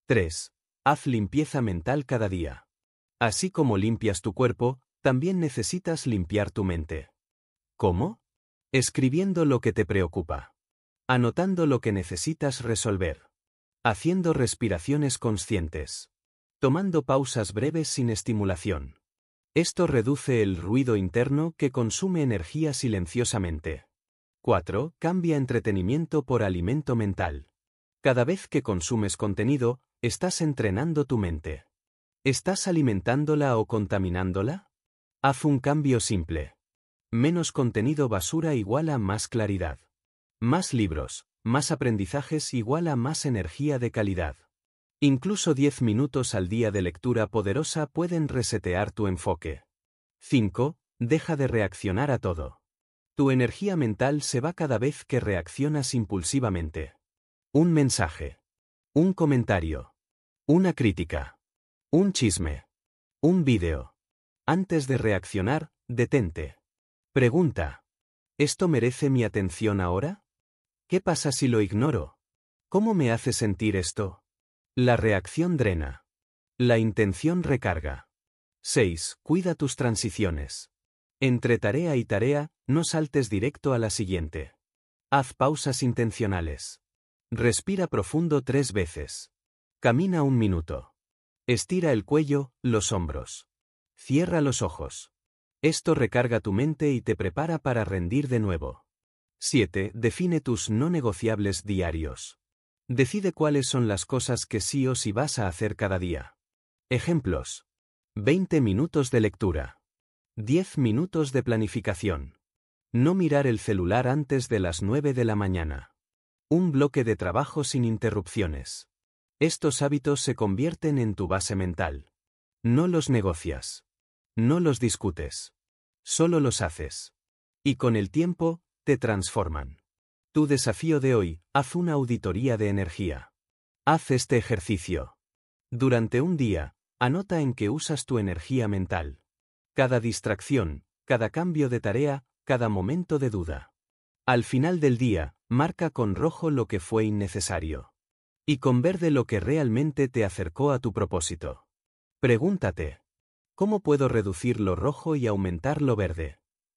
3. Haz limpieza mental cada día. Así como limpias tu cuerpo, también necesitas limpiar tu mente. ¿Cómo? Escribiendo lo que te preocupa. Anotando lo que necesitas resolver. Haciendo respiraciones conscientes. Tomando pausas breves sin estimulación. Esto reduce el ruido interno que consume energía silenciosamente. 4. Cambia entretenimiento por alimento mental. Cada vez que consumes contenido, estás entrenando tu mente. ¿Estás alimentándola o contaminándola? Haz un cambio simple. Menos contenido basura igual a más claridad. Más libros, más aprendizajes igual a más energía de calidad. Incluso 10 minutos al día de lectura poderosa pueden resetear tu enfoque. 5. Deja de reaccionar a todo. Tu energía mental se va cada vez que reaccionas impulsivamente. Un mensaje. Un comentario. Una crítica. Un chisme. Un vídeo. Antes de reaccionar, detente. Pregunta. ¿Esto merece mi atención ahora? ¿Qué pasa si lo ignoro? ¿Cómo me hace sentir esto? La reacción drena. La intención recarga. 6. Cuida tus transiciones. Entre tarea y tarea, no saltes directo a la siguiente. Haz pausas intencionales. Respira profundo 3 veces. Camina 1 minuto. Estira el cuello, los hombros. Cierra los ojos. Esto recarga tu mente y te prepara para rendir de nuevo. 7. Define tus no negociables diarios. Decide cuáles son las cosas que sí o sí vas a hacer cada día. Ejemplos. 20 minutos de lectura. 10 minutos de planificación. No mirar el celular antes de las 9 de la mañana. Un bloque de trabajo sin interrupciones. Estos hábitos se convierten en tu base mental. No los negocias. No los discutes. Solo los haces. Y con el tiempo, te transforman. Tu desafío de hoy, haz una auditoría de energía. Haz este ejercicio. Durante un día, anota en qué usas tu energía mental. Cada distracción, cada cambio de tarea, cada momento de duda. Al final del día, marca con rojo lo que fue innecesario. Y con verde lo que realmente te acercó a tu propósito. Pregúntate. ¿Cómo puedo reducir lo rojo y aumentar lo verde?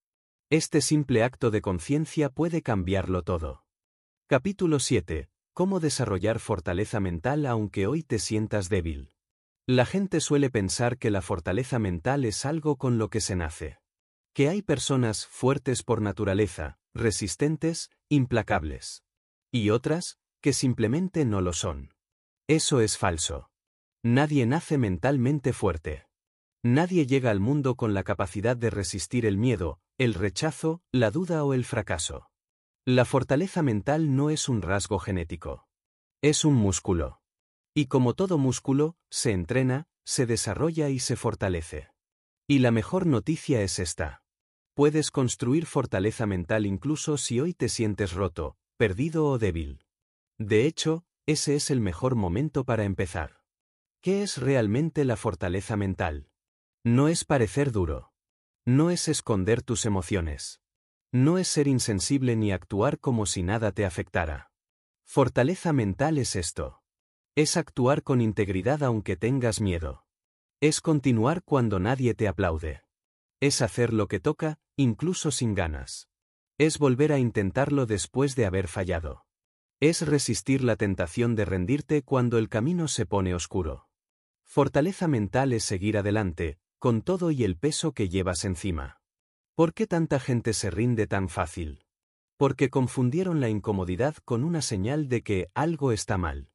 Este simple acto de conciencia puede cambiarlo todo. Capítulo 7. ¿Cómo desarrollar fortaleza mental aunque hoy te sientas débil? La gente suele pensar que la fortaleza mental es algo con lo que se nace. Que hay personas fuertes por naturaleza, resistentes, implacables. Y otras, que simplemente no lo son. Eso es falso. Nadie nace mentalmente fuerte. Nadie llega al mundo con la capacidad de resistir el miedo, el rechazo, la duda o el fracaso. La fortaleza mental no es un rasgo genético. Es un músculo. Y como todo músculo, se entrena, se desarrolla y se fortalece. Y la mejor noticia es esta. Puedes construir fortaleza mental incluso si hoy te sientes roto, perdido o débil. De hecho, ese es el mejor momento para empezar. ¿Qué es realmente la fortaleza mental? No es parecer duro. No es esconder tus emociones. No es ser insensible ni actuar como si nada te afectara. Fortaleza mental es esto. Es actuar con integridad aunque tengas miedo. Es continuar cuando nadie te aplaude. Es hacer lo que toca, incluso sin ganas. Es volver a intentarlo después de haber fallado. Es resistir la tentación de rendirte cuando el camino se pone oscuro. Fortaleza mental es seguir adelante, con todo y el peso que llevas encima. ¿Por qué tanta gente se rinde tan fácil? Porque confundieron la incomodidad con una señal de que algo está mal.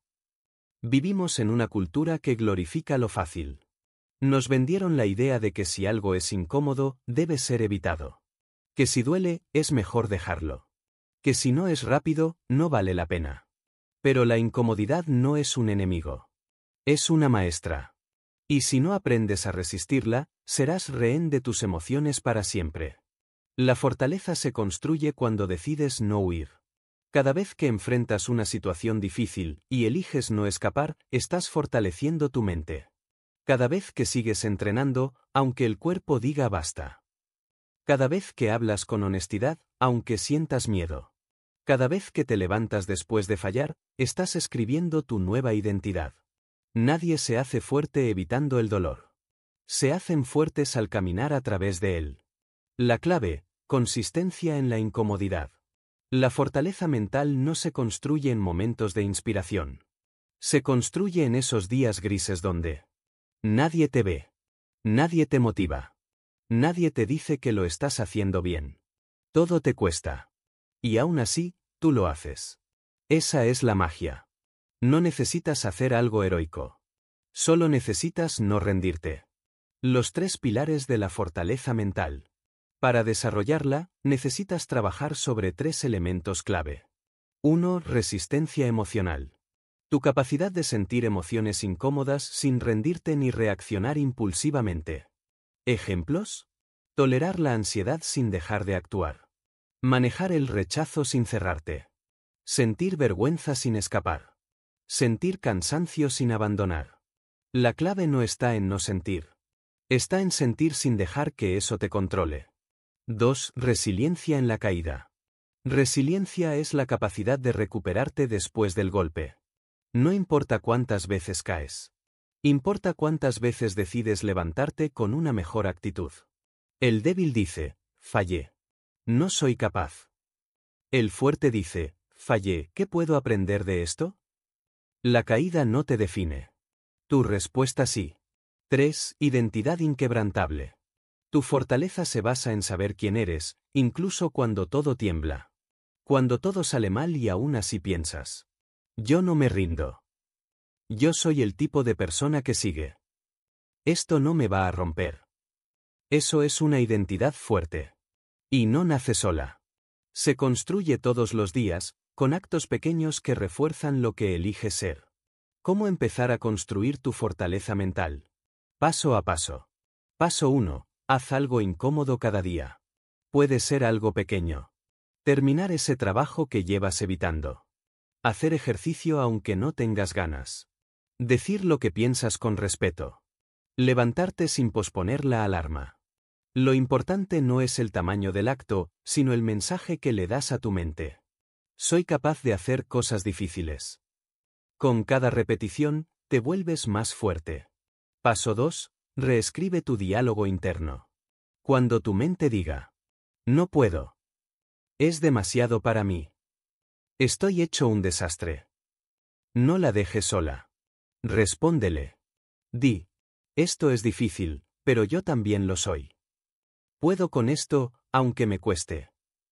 Vivimos en una cultura que glorifica lo fácil. Nos vendieron la idea de que si algo es incómodo, debe ser evitado. Que si duele, es mejor dejarlo. Que si no es rápido, no vale la pena. Pero la incomodidad no es un enemigo. Es una maestra. Y si no aprendes a resistirla, serás rehén de tus emociones para siempre. La fortaleza se construye cuando decides no huir. Cada vez que enfrentas una situación difícil y eliges no escapar, estás fortaleciendo tu mente. Cada vez que sigues entrenando, aunque el cuerpo diga basta. Cada vez que hablas con honestidad, aunque sientas miedo. Cada vez que te levantas después de fallar, estás escribiendo tu nueva identidad. Nadie se hace fuerte evitando el dolor. Se hacen fuertes al caminar a través de él. La clave, consistencia en la incomodidad. La fortaleza mental no se construye en momentos de inspiración. Se construye en esos días grises donde nadie te ve. Nadie te motiva. Nadie te dice que lo estás haciendo bien. Todo te cuesta. Y aún así, tú lo haces. Esa es la magia. No necesitas hacer algo heroico. Solo necesitas no rendirte. Los 3 pilares de la fortaleza mental. Para desarrollarla, necesitas trabajar sobre 3 elementos clave. 1. Resistencia emocional. Tu capacidad de sentir emociones incómodas sin rendirte ni reaccionar impulsivamente. ¿Ejemplos? Tolerar la ansiedad sin dejar de actuar. Manejar el rechazo sin cerrarte. Sentir vergüenza sin escapar. Sentir cansancio sin abandonar. La clave no está en no sentir. Está en sentir sin dejar que eso te controle. 2. Resiliencia en la caída. Resiliencia es la capacidad de recuperarte después del golpe. No importa cuántas veces caes. Importa cuántas veces decides levantarte con una mejor actitud. El débil dice, fallé. No soy capaz. El fuerte dice, fallé, ¿qué puedo aprender de esto? La caída no te define. Tu respuesta sí. 3. Identidad inquebrantable. Tu fortaleza se basa en saber quién eres, incluso cuando todo tiembla. Cuando todo sale mal y aún así piensas. Yo no me rindo. Yo soy el tipo de persona que sigue. Esto no me va a romper. Eso es una identidad fuerte. Y no nace sola. Se construye todos los días, con actos pequeños que refuerzan lo que eliges ser. ¿Cómo empezar a construir tu fortaleza mental? Paso a paso. Paso 1. Haz algo incómodo cada día. Puede ser algo pequeño. Terminar ese trabajo que llevas evitando. Hacer ejercicio aunque no tengas ganas. Decir lo que piensas con respeto. Levantarte sin posponer la alarma. Lo importante no es el tamaño del acto, sino el mensaje que le das a tu mente. Soy capaz de hacer cosas difíciles. Con cada repetición, te vuelves más fuerte. Paso 2. Reescribe tu diálogo interno. Cuando tu mente diga, no puedo. Es demasiado para mí. Estoy hecho un desastre. No la dejes sola. Respóndele. Di, esto es difícil, pero yo también lo soy. Puedo con esto, aunque me cueste.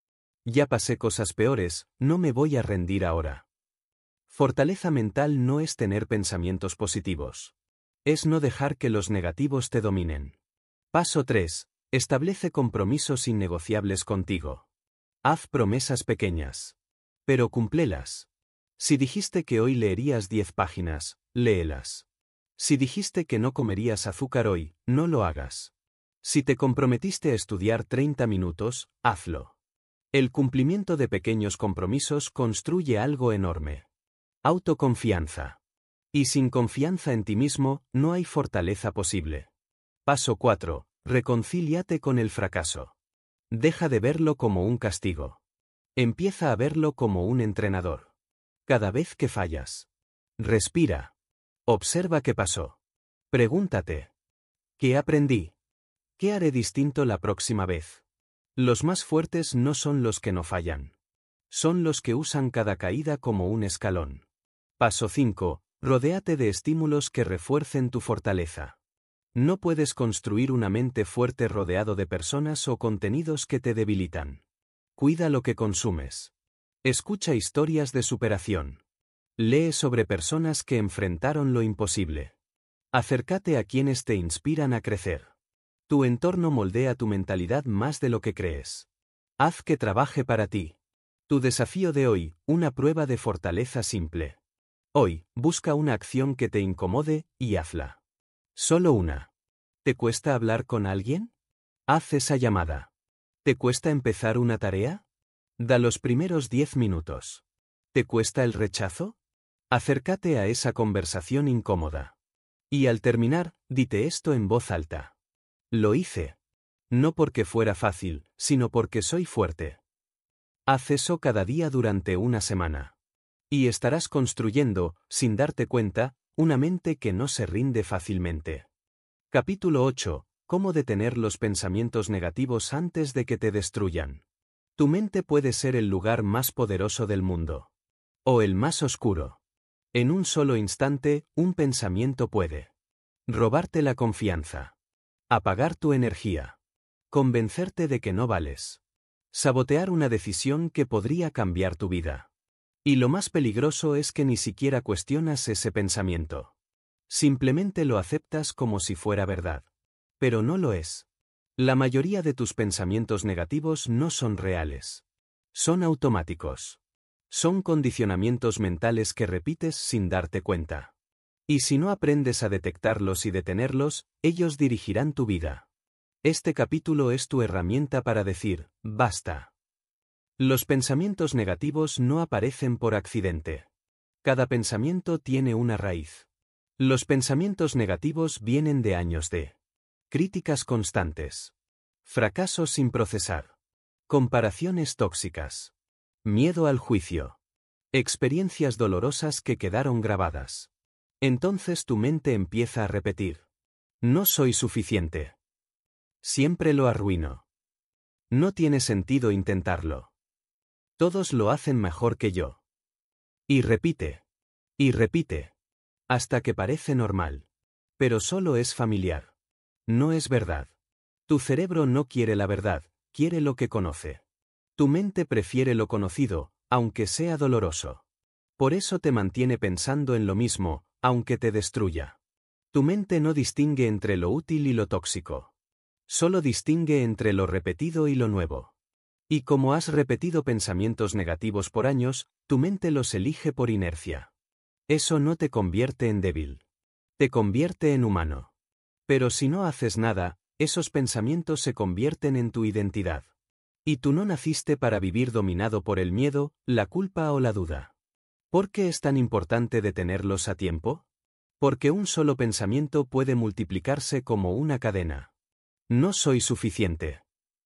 Ya pasé cosas peores, no me voy a rendir ahora. Fortaleza mental no es tener pensamientos positivos. Es no dejar que los negativos te dominen. Paso 3. Establece compromisos innegociables contigo. Haz promesas pequeñas. Pero cúmplelas. Si dijiste que hoy leerías 10 páginas, léelas. Si dijiste que no comerías azúcar hoy, no lo hagas. Si te comprometiste a estudiar 30 minutos, hazlo. El cumplimiento de pequeños compromisos construye algo enorme. Autoconfianza. Y sin confianza en ti mismo, no hay fortaleza posible. Paso 4. Reconcíliate con el fracaso. Deja de verlo como un castigo. Empieza a verlo como un entrenador. Cada vez que fallas. Respira. Observa qué pasó. Pregúntate. ¿Qué aprendí? ¿Qué haré distinto la próxima vez? Los más fuertes no son los que no fallan. Son los que usan cada caída como un escalón. Paso 5. Rodéate de estímulos que refuercen tu fortaleza. No puedes construir una mente fuerte rodeado de personas o contenidos que te debilitan. Cuida lo que consumes. Escucha historias de superación. Lee sobre personas que enfrentaron lo imposible. Acércate a quienes te inspiran a crecer. Tu entorno moldea tu mentalidad más de lo que crees. Haz que trabaje para ti. Tu desafío de hoy, una prueba de fortaleza simple. Hoy, busca una acción que te incomode y hazla. Solo una. ¿Te cuesta hablar con alguien? Haz esa llamada. ¿Te cuesta empezar una tarea? Da los primeros 10 minutos. ¿Te cuesta el rechazo? Acércate a esa conversación incómoda. Y al terminar, dite esto en voz alta. Lo hice. No porque fuera fácil, sino porque soy fuerte. Haz eso cada día durante una semana. Y estarás construyendo, sin darte cuenta, una mente que no se rinde fácilmente. Capítulo 8. ¿Cómo detener los pensamientos negativos antes de que te destruyan? Tu mente puede ser el lugar más poderoso del mundo. O el más oscuro. En un solo instante, un pensamiento puede robarte la confianza. Apagar tu energía. Convencerte de que no vales. Sabotear una decisión que podría cambiar tu vida. Y lo más peligroso es que ni siquiera cuestionas ese pensamiento. Simplemente lo aceptas como si fuera verdad. Pero no lo es. La mayoría de tus pensamientos negativos no son reales. Son automáticos. Son condicionamientos mentales que repites sin darte cuenta. Y si no aprendes a detectarlos y detenerlos, ellos dirigirán tu vida. Este capítulo es tu herramienta para decir, basta. Los pensamientos negativos no aparecen por accidente. Cada pensamiento tiene una raíz. Los pensamientos negativos vienen de años de críticas constantes, fracasos sin procesar, comparaciones tóxicas, miedo al juicio, experiencias dolorosas que quedaron grabadas. Entonces tu mente empieza a repetir. No soy suficiente. Siempre lo arruino. No tiene sentido intentarlo. Todos lo hacen mejor que yo. Y repite. Y repite. Hasta que parece normal. Pero solo es familiar. No es verdad. Tu cerebro no quiere la verdad, quiere lo que conoce. Tu mente prefiere lo conocido, aunque sea doloroso. Por eso te mantiene pensando en lo mismo, aunque te destruya. Tu mente no distingue entre lo útil y lo tóxico. Solo distingue entre lo repetido y lo nuevo. Y como has repetido pensamientos negativos por años, tu mente los elige por inercia. Eso no te convierte en débil. Te convierte en humano. Pero si no haces nada, esos pensamientos se convierten en tu identidad. Y tú no naciste para vivir dominado por el miedo, la culpa o la duda. ¿Por qué es tan importante detenerlos a tiempo? Porque un solo pensamiento puede multiplicarse como una cadena. No soy suficiente.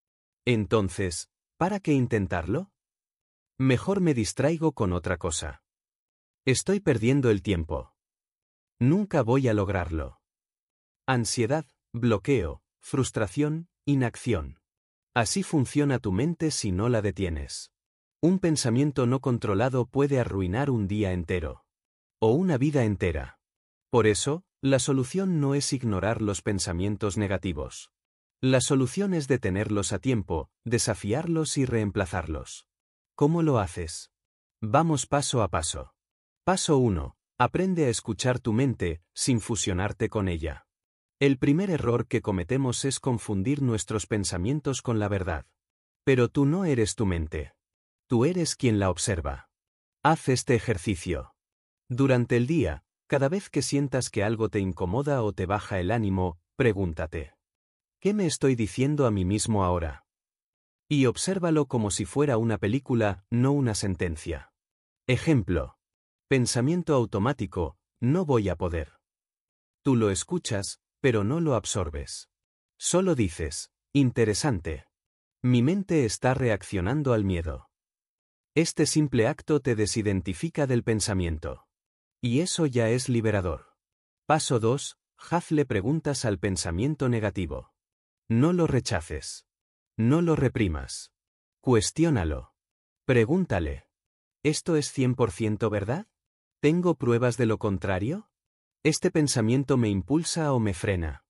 Entonces, ¿para qué intentarlo? Mejor me distraigo con otra cosa. Estoy perdiendo el tiempo. Nunca voy a lograrlo. Ansiedad, bloqueo, frustración, inacción. Así funciona tu mente si no la detienes. Un pensamiento no controlado puede arruinar un día entero. O una vida entera. Por eso, la solución no es ignorar los pensamientos negativos. La solución es detenerlos a tiempo, desafiarlos y reemplazarlos. ¿Cómo lo haces? Vamos paso a paso. Paso 1. Aprende a escuchar tu mente, sin fusionarte con ella. El primer error que cometemos es confundir nuestros pensamientos con la verdad. Pero tú no eres tu mente. Tú eres quien la observa. Haz este ejercicio. Durante el día, cada vez que sientas que algo te incomoda o te baja el ánimo, pregúntate. ¿Qué me estoy diciendo a mí mismo ahora? Y obsérvalo como si fuera una película, no una sentencia. Ejemplo. Pensamiento automático, no voy a poder. Tú lo escuchas, pero no lo absorbes. Solo dices, interesante. Mi mente está reaccionando al miedo. Este simple acto te desidentifica del pensamiento. Y eso ya es liberador. Paso 2. Hazle preguntas al pensamiento negativo. No lo rechaces. No lo reprimas. Cuestiónalo. Pregúntale. ¿Esto es 100% verdad? ¿Tengo pruebas de lo contrario? ¿Este pensamiento me impulsa o me frena?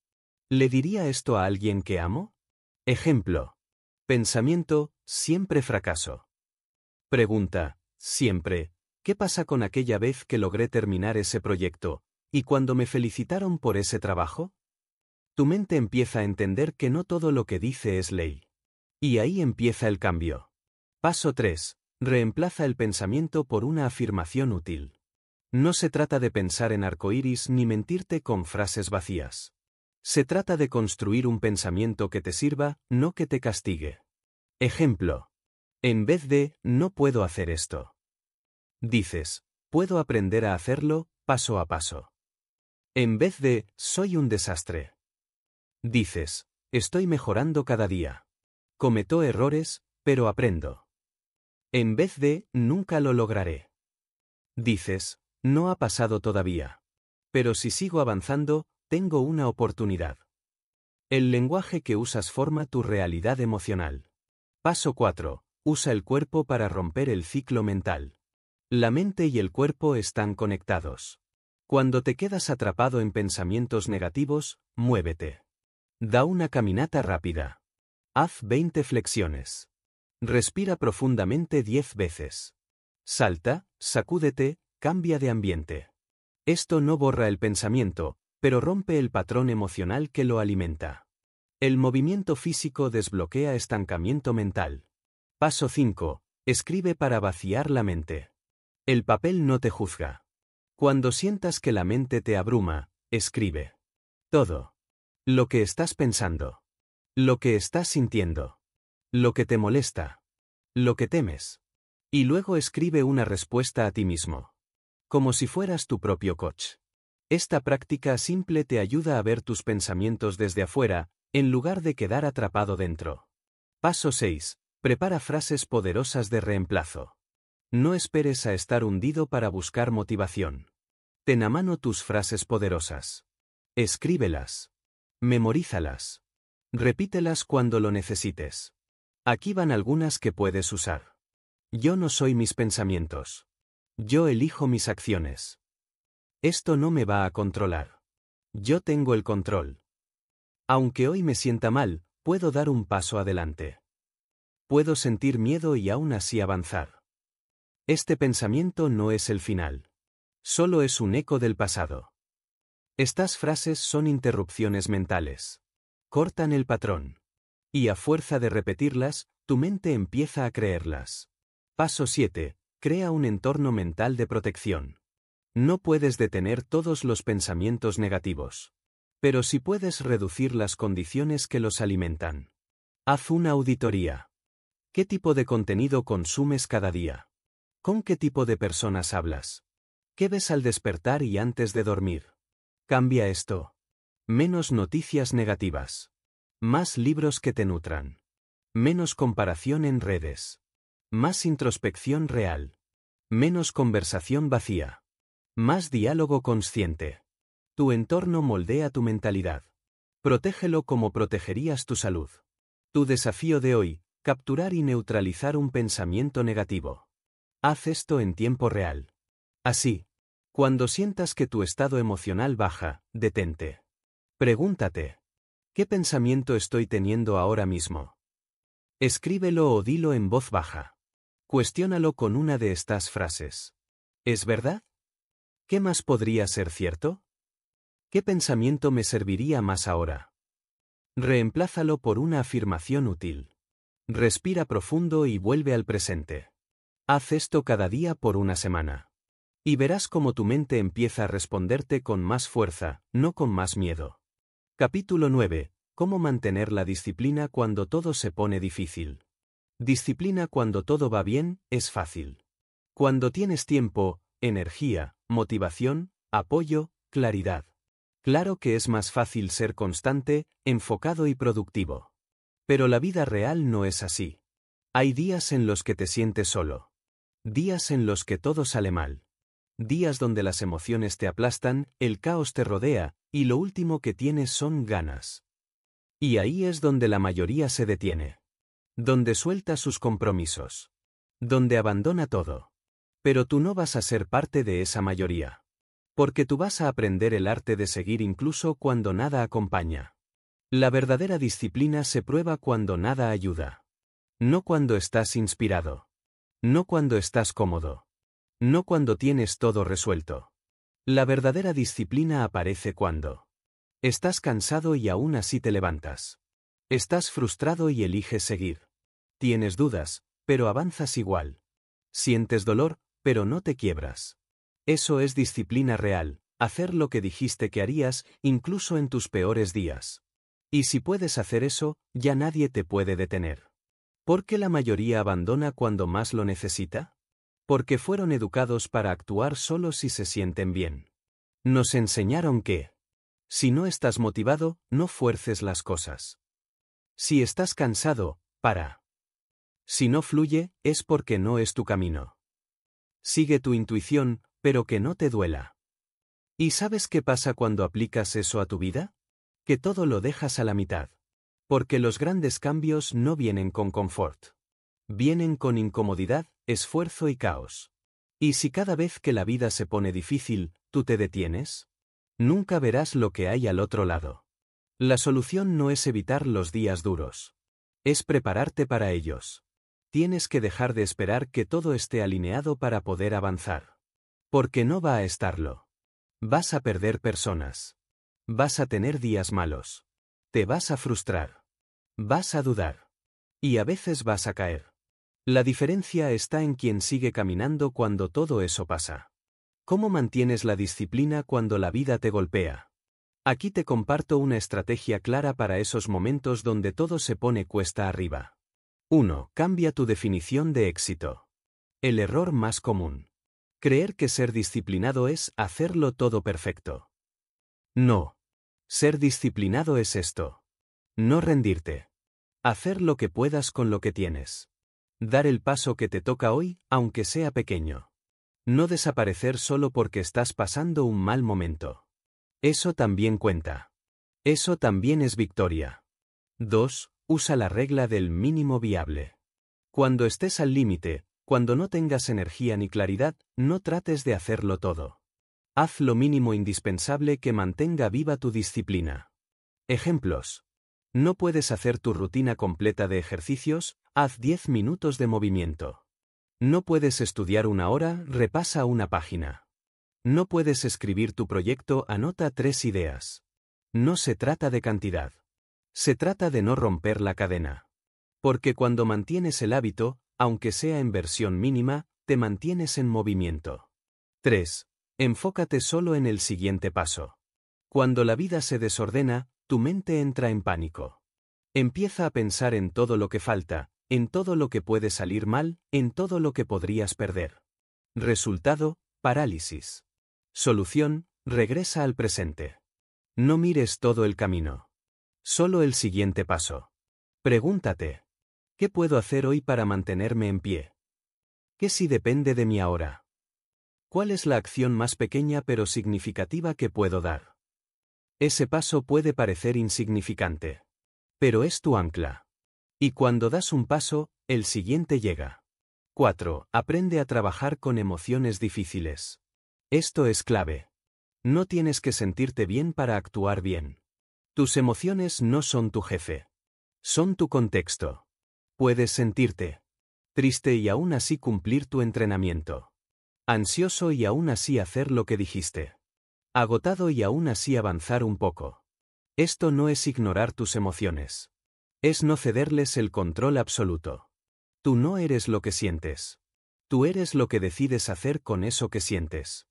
¿Le diría esto a alguien que amo? Ejemplo. Pensamiento, siempre fracaso. Pregunta, siempre, ¿qué pasa con aquella vez que logré terminar ese proyecto, y cuando me felicitaron por ese trabajo? Tu mente empieza a entender que no todo lo que dice es ley. Y ahí empieza el cambio. Paso 3. Reemplaza el pensamiento por una afirmación útil. No se trata de pensar en arcoíris ni mentirte con frases vacías. Se trata de construir un pensamiento que te sirva, no que te castigue. Ejemplo. En vez de, no puedo hacer esto. Dices, puedo aprender a hacerlo, paso a paso. En vez de, soy un desastre. Dices, estoy mejorando cada día. Cometo errores, pero aprendo. En vez de, nunca lo lograré. Dices, no ha pasado todavía. Pero si sigo avanzando, tengo una oportunidad. El lenguaje que usas forma tu realidad emocional. Paso 4. Usa el cuerpo para romper el ciclo mental. La mente y el cuerpo están conectados. Cuando te quedas atrapado en pensamientos negativos, muévete. Da una caminata rápida. Haz 20 flexiones. Respira profundamente 10 veces. Salta, sacúdete, cambia de ambiente. Esto no borra el pensamiento, pero rompe el patrón emocional que lo alimenta. El movimiento físico desbloquea estancamiento mental. Paso 5. Escribe para vaciar la mente. El papel no te juzga. Cuando sientas que la mente te abruma, escribe. Todo. Lo que estás pensando. Lo que estás sintiendo. Lo que te molesta. Lo que temes. Y luego escribe una respuesta a ti mismo. Como si fueras tu propio coach. Esta práctica simple te ayuda a ver tus pensamientos desde afuera, en lugar de quedar atrapado dentro. Paso 6. Prepara frases poderosas de reemplazo. No esperes a estar hundido para buscar motivación. Ten a mano tus frases poderosas. Escríbelas. Memorízalas. Repítelas cuando lo necesites. Aquí van algunas que puedes usar. Yo no soy mis pensamientos. Yo elijo mis acciones. Esto no me va a controlar. Yo tengo el control. Aunque hoy me sienta mal, puedo dar un paso adelante. Puedo sentir miedo y aún así avanzar. Este pensamiento no es el final. Solo es un eco del pasado. Estas frases son interrupciones mentales. Cortan el patrón. Y a fuerza de repetirlas, tu mente empieza a creerlas. Paso 7. Crea un entorno mental de protección. No puedes detener todos los pensamientos negativos. Pero sí puedes reducir las condiciones que los alimentan. Haz una auditoría. ¿Qué tipo de contenido consumes cada día? ¿Con qué tipo de personas hablas? ¿Qué ves al despertar y antes de dormir? Cambia esto. Menos noticias negativas. Más libros que te nutran. Menos comparación en redes. Más introspección real. Menos conversación vacía. Más diálogo consciente. Tu entorno moldea tu mentalidad. Protégelo como protegerías tu salud. Tu desafío de hoy, capturar y neutralizar un pensamiento negativo. Haz esto en tiempo real. Así, cuando sientas que tu estado emocional baja, detente. Pregúntate, ¿qué pensamiento estoy teniendo ahora mismo? Escríbelo o dilo en voz baja. Cuestiónalo con una de estas frases. ¿Es verdad? ¿Qué más podría ser cierto? ¿Qué pensamiento me serviría más ahora? Reemplázalo por una afirmación útil. Respira profundo y vuelve al presente. Haz esto cada día por una semana. Y verás cómo tu mente empieza a responderte con más fuerza, no con más miedo. Capítulo 9. Cómo mantener la disciplina cuando todo se pone difícil. Disciplina cuando todo va bien, es fácil. Cuando tienes tiempo, energía, motivación, apoyo, claridad. Claro que es más fácil ser constante, enfocado y productivo. Pero la vida real no es así. Hay días en los que te sientes solo. Días en los que todo sale mal. Días donde las emociones te aplastan, el caos te rodea, y lo último que tienes son ganas. Y ahí es donde la mayoría se detiene. Donde suelta sus compromisos. Donde abandona todo. Pero tú no vas a ser parte de esa mayoría. Porque tú vas a aprender el arte de seguir incluso cuando nada acompaña. La verdadera disciplina se prueba cuando nada ayuda. No cuando estás inspirado. No cuando estás cómodo. No cuando tienes todo resuelto. La verdadera disciplina aparece cuando estás cansado y aún así te levantas. Estás frustrado y eliges seguir. Tienes dudas, pero avanzas igual. Sientes dolor, pero no te quiebras. Eso es disciplina real, hacer lo que dijiste que harías, incluso en tus peores días. Y si puedes hacer eso, ya nadie te puede detener. ¿Por qué la mayoría abandona cuando más lo necesita? Porque fueron educados para actuar solo si se sienten bien. Nos enseñaron que, si no estás motivado, no fuerces las cosas. Si estás cansado, para. Si no fluye, es porque no es tu camino. Sigue tu intuición, pero que no te duela. ¿Y sabes qué pasa cuando aplicas eso a tu vida? Que todo lo dejas a la mitad. Porque los grandes cambios no vienen con confort. Vienen con incomodidad, esfuerzo y caos. ¿Y si cada vez que la vida se pone difícil, tú te detienes? Nunca verás lo que hay al otro lado. La solución no es evitar los días duros. Es prepararte para ellos. Tienes que dejar de esperar que todo esté alineado para poder avanzar. Porque no va a estarlo. Vas a perder personas. Vas a tener días malos. Te vas a frustrar. Vas a dudar. Y a veces vas a caer. La diferencia está en quién sigue caminando cuando todo eso pasa. ¿Cómo mantienes la disciplina cuando la vida te golpea? Aquí te comparto una estrategia clara para esos momentos donde todo se pone cuesta arriba. 1. Cambia tu definición de éxito. El error más común. Creer que ser disciplinado es hacerlo todo perfecto. No. Ser disciplinado es esto. No rendirte. Hacer lo que puedas con lo que tienes. Dar el paso que te toca hoy, aunque sea pequeño. No desaparecer solo porque estás pasando un mal momento. Eso también cuenta. Eso también es victoria. 2. Usa la regla del mínimo viable. Cuando estés al límite, cuando no tengas energía ni claridad, no trates de hacerlo todo. Haz lo mínimo indispensable que mantenga viva tu disciplina. Ejemplos. No puedes hacer tu rutina completa de ejercicios, haz 10 minutos de movimiento. No puedes estudiar una hora, repasa una página. No puedes escribir tu proyecto, anota 3 ideas. No se trata de cantidad. Se trata de no romper la cadena. Porque cuando mantienes el hábito, aunque sea en versión mínima, te mantienes en movimiento. 3. Enfócate solo en el siguiente paso. Cuando la vida se desordena, tu mente entra en pánico. Empieza a pensar en todo lo que falta, en todo lo que puede salir mal, en todo lo que podrías perder. Resultado, parálisis. Solución, regresa al presente. No mires todo el camino. Solo el siguiente paso. Pregúntate, ¿qué puedo hacer hoy para mantenerme en pie? ¿Qué si depende de mí ahora? ¿Cuál es la acción más pequeña pero significativa que puedo dar? Ese paso puede parecer insignificante. Pero es tu ancla. Y cuando das un paso, el siguiente llega. 4. Aprende a trabajar con emociones difíciles. Esto es clave. No tienes que sentirte bien para actuar bien. Tus emociones no son tu jefe. Son tu contexto. Puedes sentirte triste y aún así cumplir tu entrenamiento. Ansioso y aún así hacer lo que dijiste. Agotado y aún así avanzar un poco. Esto no es ignorar tus emociones. Es no cederles el control absoluto. Tú no eres lo que sientes. Tú eres lo que decides hacer con eso que sientes.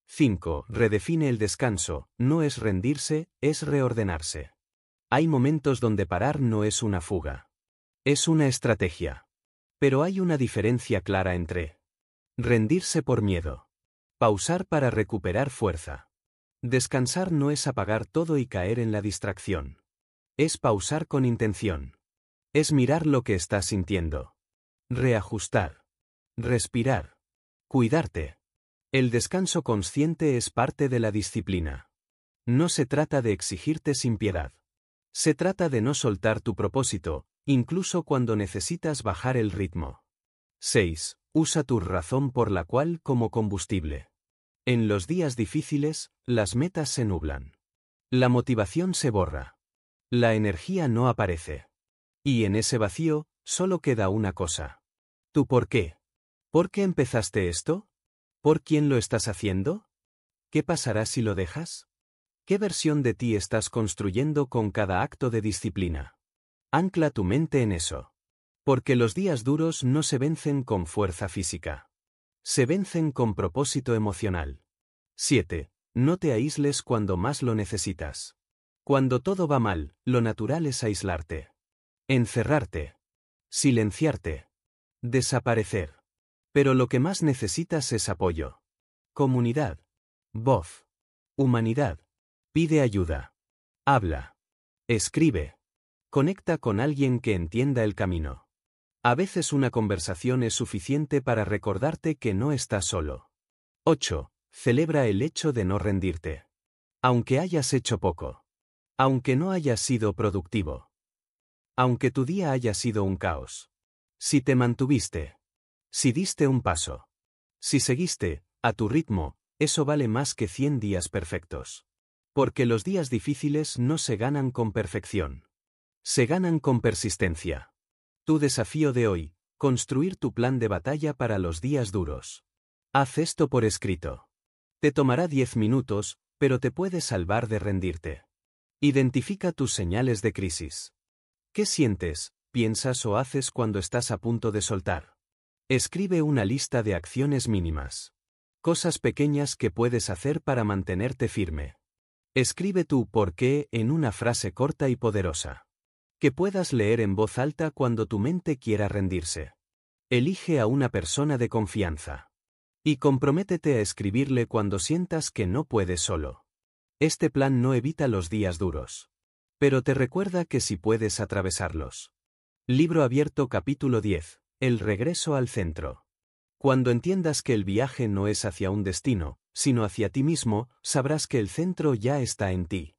5. Redefine el descanso, no es rendirse, es reordenarse. Hay momentos donde parar no es una fuga. Es una estrategia. Pero hay una diferencia clara entre rendirse por miedo. Pausar para recuperar fuerza. Descansar no es apagar todo y caer en la distracción. Es pausar con intención. Es mirar lo que estás sintiendo. Reajustar. Respirar. Cuidarte. El descanso consciente es parte de la disciplina. No se trata de exigirte sin piedad. Se trata de no soltar tu propósito, incluso cuando necesitas bajar el ritmo. 6. Usa tu razón por la cual como combustible. En los días difíciles, las metas se nublan. La motivación se borra. La energía no aparece. Y en ese vacío, solo queda una cosa. ¿Tú por qué? ¿Por qué empezaste esto? ¿Por quién lo estás haciendo? ¿Qué pasará si lo dejas? ¿Qué versión de ti estás construyendo con cada acto de disciplina? Ancla tu mente en eso. Porque los días duros no se vencen con fuerza física. Se vencen con propósito emocional. 7. No te aísles cuando más lo necesitas. Cuando todo va mal, lo natural es aislarte. Encerrarte. Silenciarte. Desaparecer. Pero lo que más necesitas es apoyo. Comunidad. Voz. Humanidad. Pide ayuda. Habla. Escribe. Conecta con alguien que entienda el camino. A veces una conversación es suficiente para recordarte que no estás solo. 8. Celebra el hecho de no rendirte. Aunque hayas hecho poco. Aunque no hayas sido productivo. Aunque tu día haya sido un caos. Si te mantuviste. Si diste un paso. Si seguiste, a tu ritmo, eso vale más que 100 días perfectos. Porque los días difíciles no se ganan con perfección. Se ganan con persistencia. Tu desafío de hoy, construir tu plan de batalla para los días duros. Haz esto por escrito. Te tomará 10 minutos, pero te puede salvar de rendirte. Identifica tus señales de crisis. ¿Qué sientes, piensas o haces cuando estás a punto de soltar? Escribe una lista de acciones mínimas. Cosas pequeñas que puedes hacer para mantenerte firme. Escribe tu por qué en una frase corta y poderosa. Que puedas leer en voz alta cuando tu mente quiera rendirse. Elige a una persona de confianza. Y comprométete a escribirle cuando sientas que no puedes solo. Este plan no evita los días duros. Pero te recuerda que sí puedes atravesarlos. Libro abierto capítulo 10. El regreso al centro. Cuando entiendas que el viaje no es hacia un destino, sino hacia ti mismo, sabrás que el centro ya está en ti.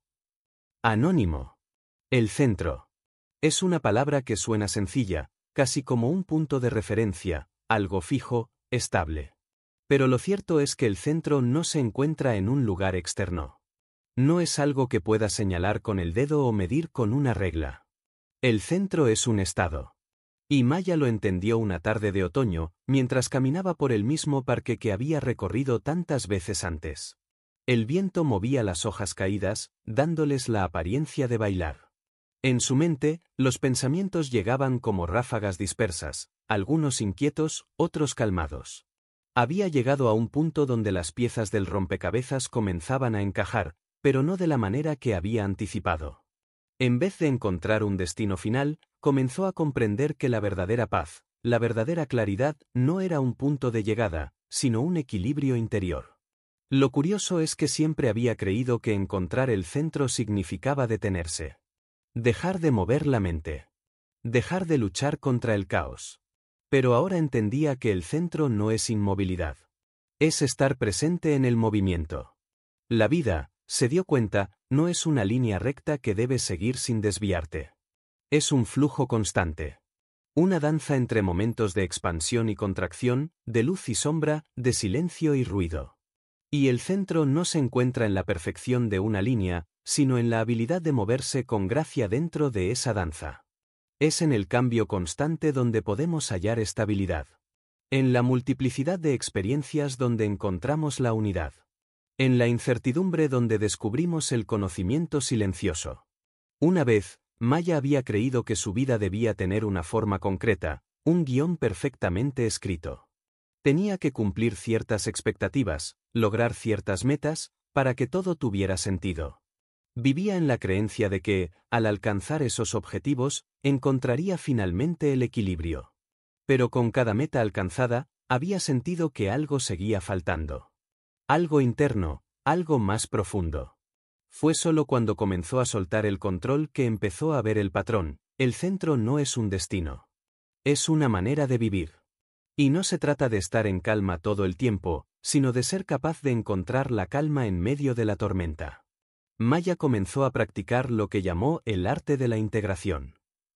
Anónimo. El centro. Es una palabra que suena sencilla, casi como un punto de referencia, algo fijo, estable. Pero lo cierto es que el centro no se encuentra en un lugar externo. No es algo que puedas señalar con el dedo o medir con una regla. El centro es un estado. Y Maya lo entendió una tarde de otoño, mientras caminaba por el mismo parque que había recorrido tantas veces antes. El viento movía las hojas caídas, dándoles la apariencia de bailar. En su mente, los pensamientos llegaban como ráfagas dispersas, algunos inquietos, otros calmados. Había llegado a un punto donde las piezas del rompecabezas comenzaban a encajar, pero no de la manera que había anticipado. En vez de encontrar un destino final, comenzó a comprender que la verdadera paz, la verdadera claridad, no era un punto de llegada, sino un equilibrio interior. Lo curioso es que siempre había creído que encontrar el centro significaba detenerse. Dejar de mover la mente. Dejar de luchar contra el caos. Pero ahora entendía que el centro no es inmovilidad. Es estar presente en el movimiento. La vida, se dio cuenta, no es una línea recta que debes seguir sin desviarte. Es un flujo constante. Una danza entre momentos de expansión y contracción, de luz y sombra, de silencio y ruido. Y el centro no se encuentra en la perfección de una línea, sino en la habilidad de moverse con gracia dentro de esa danza. Es en el cambio constante donde podemos hallar estabilidad. En la multiplicidad de experiencias donde encontramos la unidad. En la incertidumbre donde descubrimos el conocimiento silencioso. Una vez, Maya había creído que su vida debía tener una forma concreta, un guión perfectamente escrito. Tenía que cumplir ciertas expectativas, lograr ciertas metas, para que todo tuviera sentido. Vivía en la creencia de que, al alcanzar esos objetivos, encontraría finalmente el equilibrio. Pero con cada meta alcanzada, había sentido que algo seguía faltando. Algo interno, algo más profundo. Fue solo cuando comenzó a soltar el control que empezó a ver el patrón. El centro no es un destino. Es una manera de vivir. Y no se trata de estar en calma todo el tiempo, sino de ser capaz de encontrar la calma en medio de la tormenta. Maya comenzó a practicar lo que llamó el arte de la integración.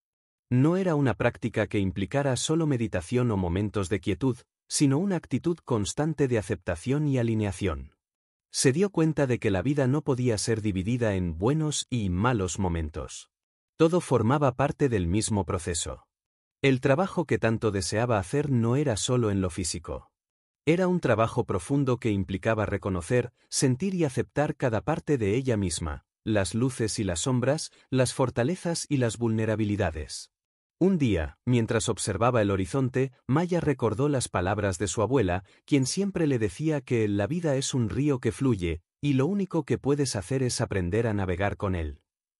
No era una práctica que implicara solo meditación o momentos de quietud, sino una actitud constante de aceptación y alineación. Se dio cuenta de que la vida no podía ser dividida en buenos y malos momentos. Todo formaba parte del mismo proceso. El trabajo que tanto deseaba hacer no era solo en lo físico. Era un trabajo profundo que implicaba reconocer, sentir y aceptar cada parte de ella misma, las luces y las sombras, las fortalezas y las vulnerabilidades. Un día, mientras observaba el horizonte, Maya recordó las palabras de su abuela, quien siempre le decía que la vida es un río que fluye, y lo único que puedes hacer es aprender a navegar con él.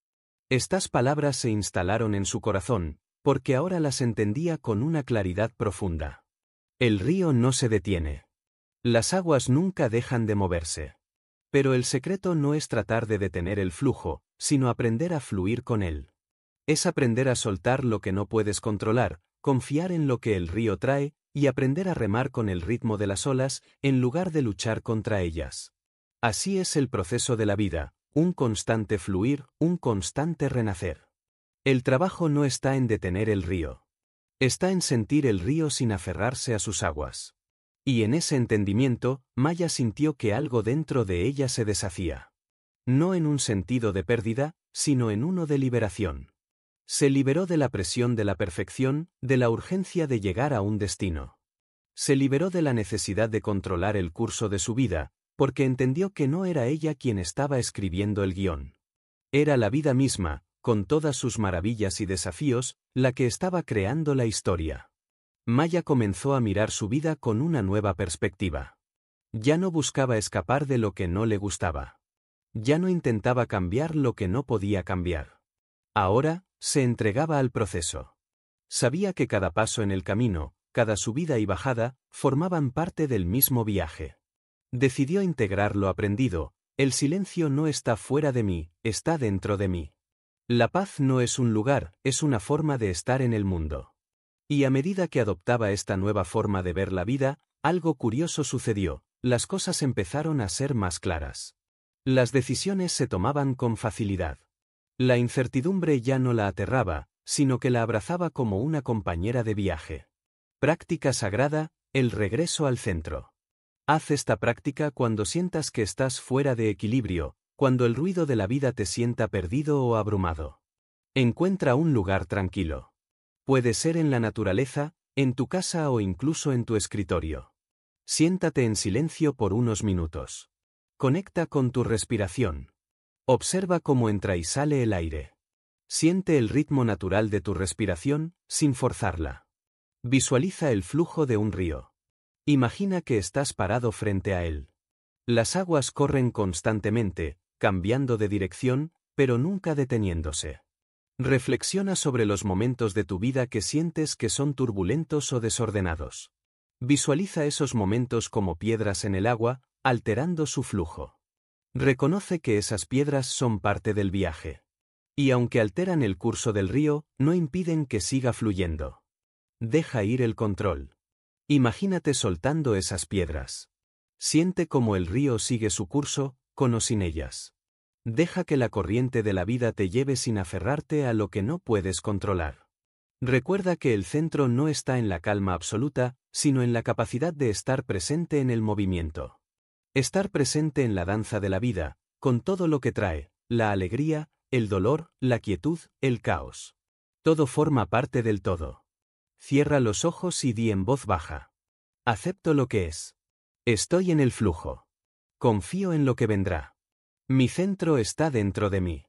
Estas palabras se instalaron en su corazón, porque ahora las entendía con una claridad profunda. El río no se detiene. Las aguas nunca dejan de moverse. Pero el secreto no es tratar de detener el flujo, sino aprender a fluir con él. Es aprender a soltar lo que no puedes controlar, confiar en lo que el río trae, y aprender a remar con el ritmo de las olas, en lugar de luchar contra ellas. Así es el proceso de la vida, un constante fluir, un constante renacer. El trabajo no está en detener el río. Está en sentir el río sin aferrarse a sus aguas. Y en ese entendimiento, Maya sintió que algo dentro de ella se deshacía. No en un sentido de pérdida, sino en uno de liberación. Se liberó de la presión de la perfección, de la urgencia de llegar a un destino. Se liberó de la necesidad de controlar el curso de su vida, porque entendió que no era ella quien estaba escribiendo el guión. Era la vida misma, con todas sus maravillas y desafíos, la que estaba creando la historia. Maya comenzó a mirar su vida con una nueva perspectiva. Ya no buscaba escapar de lo que no le gustaba. Ya no intentaba cambiar lo que no podía cambiar. Ahora, se entregaba al proceso. Sabía que cada paso en el camino, cada subida y bajada, formaban parte del mismo viaje. Decidió integrar lo aprendido: el silencio no está fuera de mí, está dentro de mí. La paz no es un lugar, es una forma de estar en el mundo. Y a medida que adoptaba esta nueva forma de ver la vida, algo curioso sucedió: las cosas empezaron a ser más claras. Las decisiones se tomaban con facilidad. La incertidumbre ya no la aterraba, sino que la abrazaba como una compañera de viaje. Práctica sagrada: el regreso al centro. Haz esta práctica cuando sientas que estás fuera de equilibrio, cuando el ruido de la vida te sienta perdido o abrumado. Encuentra un lugar tranquilo. Puede ser en la naturaleza, en tu casa o incluso en tu escritorio. Siéntate en silencio por unos minutos. Conecta con tu respiración. Observa cómo entra y sale el aire. Siente el ritmo natural de tu respiración, sin forzarla. Visualiza el flujo de un río. Imagina que estás parado frente a él. Las aguas corren constantemente, cambiando de dirección, pero nunca deteniéndose. Reflexiona sobre los momentos de tu vida que sientes que son turbulentos o desordenados. Visualiza esos momentos como piedras en el agua, alterando su flujo. Reconoce que esas piedras son parte del viaje. Y aunque alteran el curso del río, no impiden que siga fluyendo. Deja ir el control. Imagínate soltando esas piedras. Siente cómo el río sigue su curso, con o sin ellas. Deja que la corriente de la vida te lleve sin aferrarte a lo que no puedes controlar. Recuerda que el centro no está en la calma absoluta, sino en la capacidad de estar presente en el movimiento. Estar presente en la danza de la vida, con todo lo que trae: la alegría, el dolor, la quietud, el caos. Todo forma parte del todo. Cierra los ojos y di en voz baja: acepto lo que es. Estoy en el flujo. Confío en lo que vendrá. Mi centro está dentro de mí.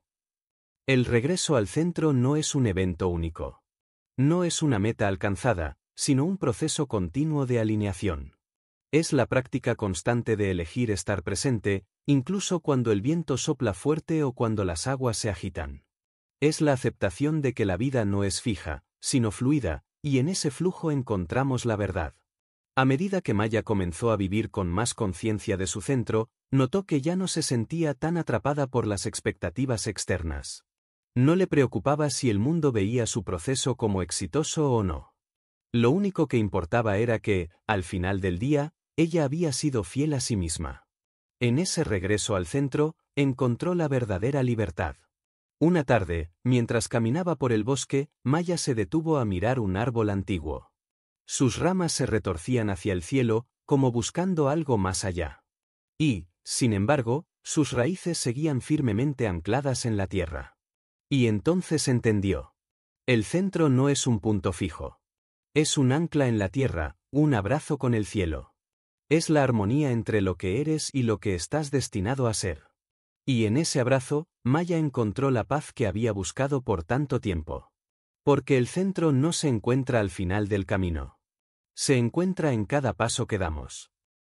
El regreso al centro no es un evento único. No es una meta alcanzada, sino un proceso continuo de alineación. Es la práctica constante de elegir estar presente, incluso cuando el viento sopla fuerte o cuando las aguas se agitan. Es la aceptación de que la vida no es fija, sino fluida, y en ese flujo encontramos la verdad. A medida que Maya comenzó a vivir con más conciencia de su centro, notó que ya no se sentía tan atrapada por las expectativas externas. No le preocupaba si el mundo veía su proceso como exitoso o no. Lo único que importaba era que, al final del día, ella había sido fiel a sí misma. En ese regreso al centro, encontró la verdadera libertad. Una tarde, mientras caminaba por el bosque, Maya se detuvo a mirar un árbol antiguo. Sus ramas se retorcían hacia el cielo, como buscando algo más allá. Y, sin embargo, sus raíces seguían firmemente ancladas en la tierra. Y entonces entendió. El centro no es un punto fijo. Es un ancla en la tierra, un abrazo con el cielo. Es la armonía entre lo que eres y lo que estás destinado a ser. Y en ese abrazo, Maya encontró la paz que había buscado por tanto tiempo. Porque el centro no se encuentra al final del camino. Se encuentra en cada paso que damos.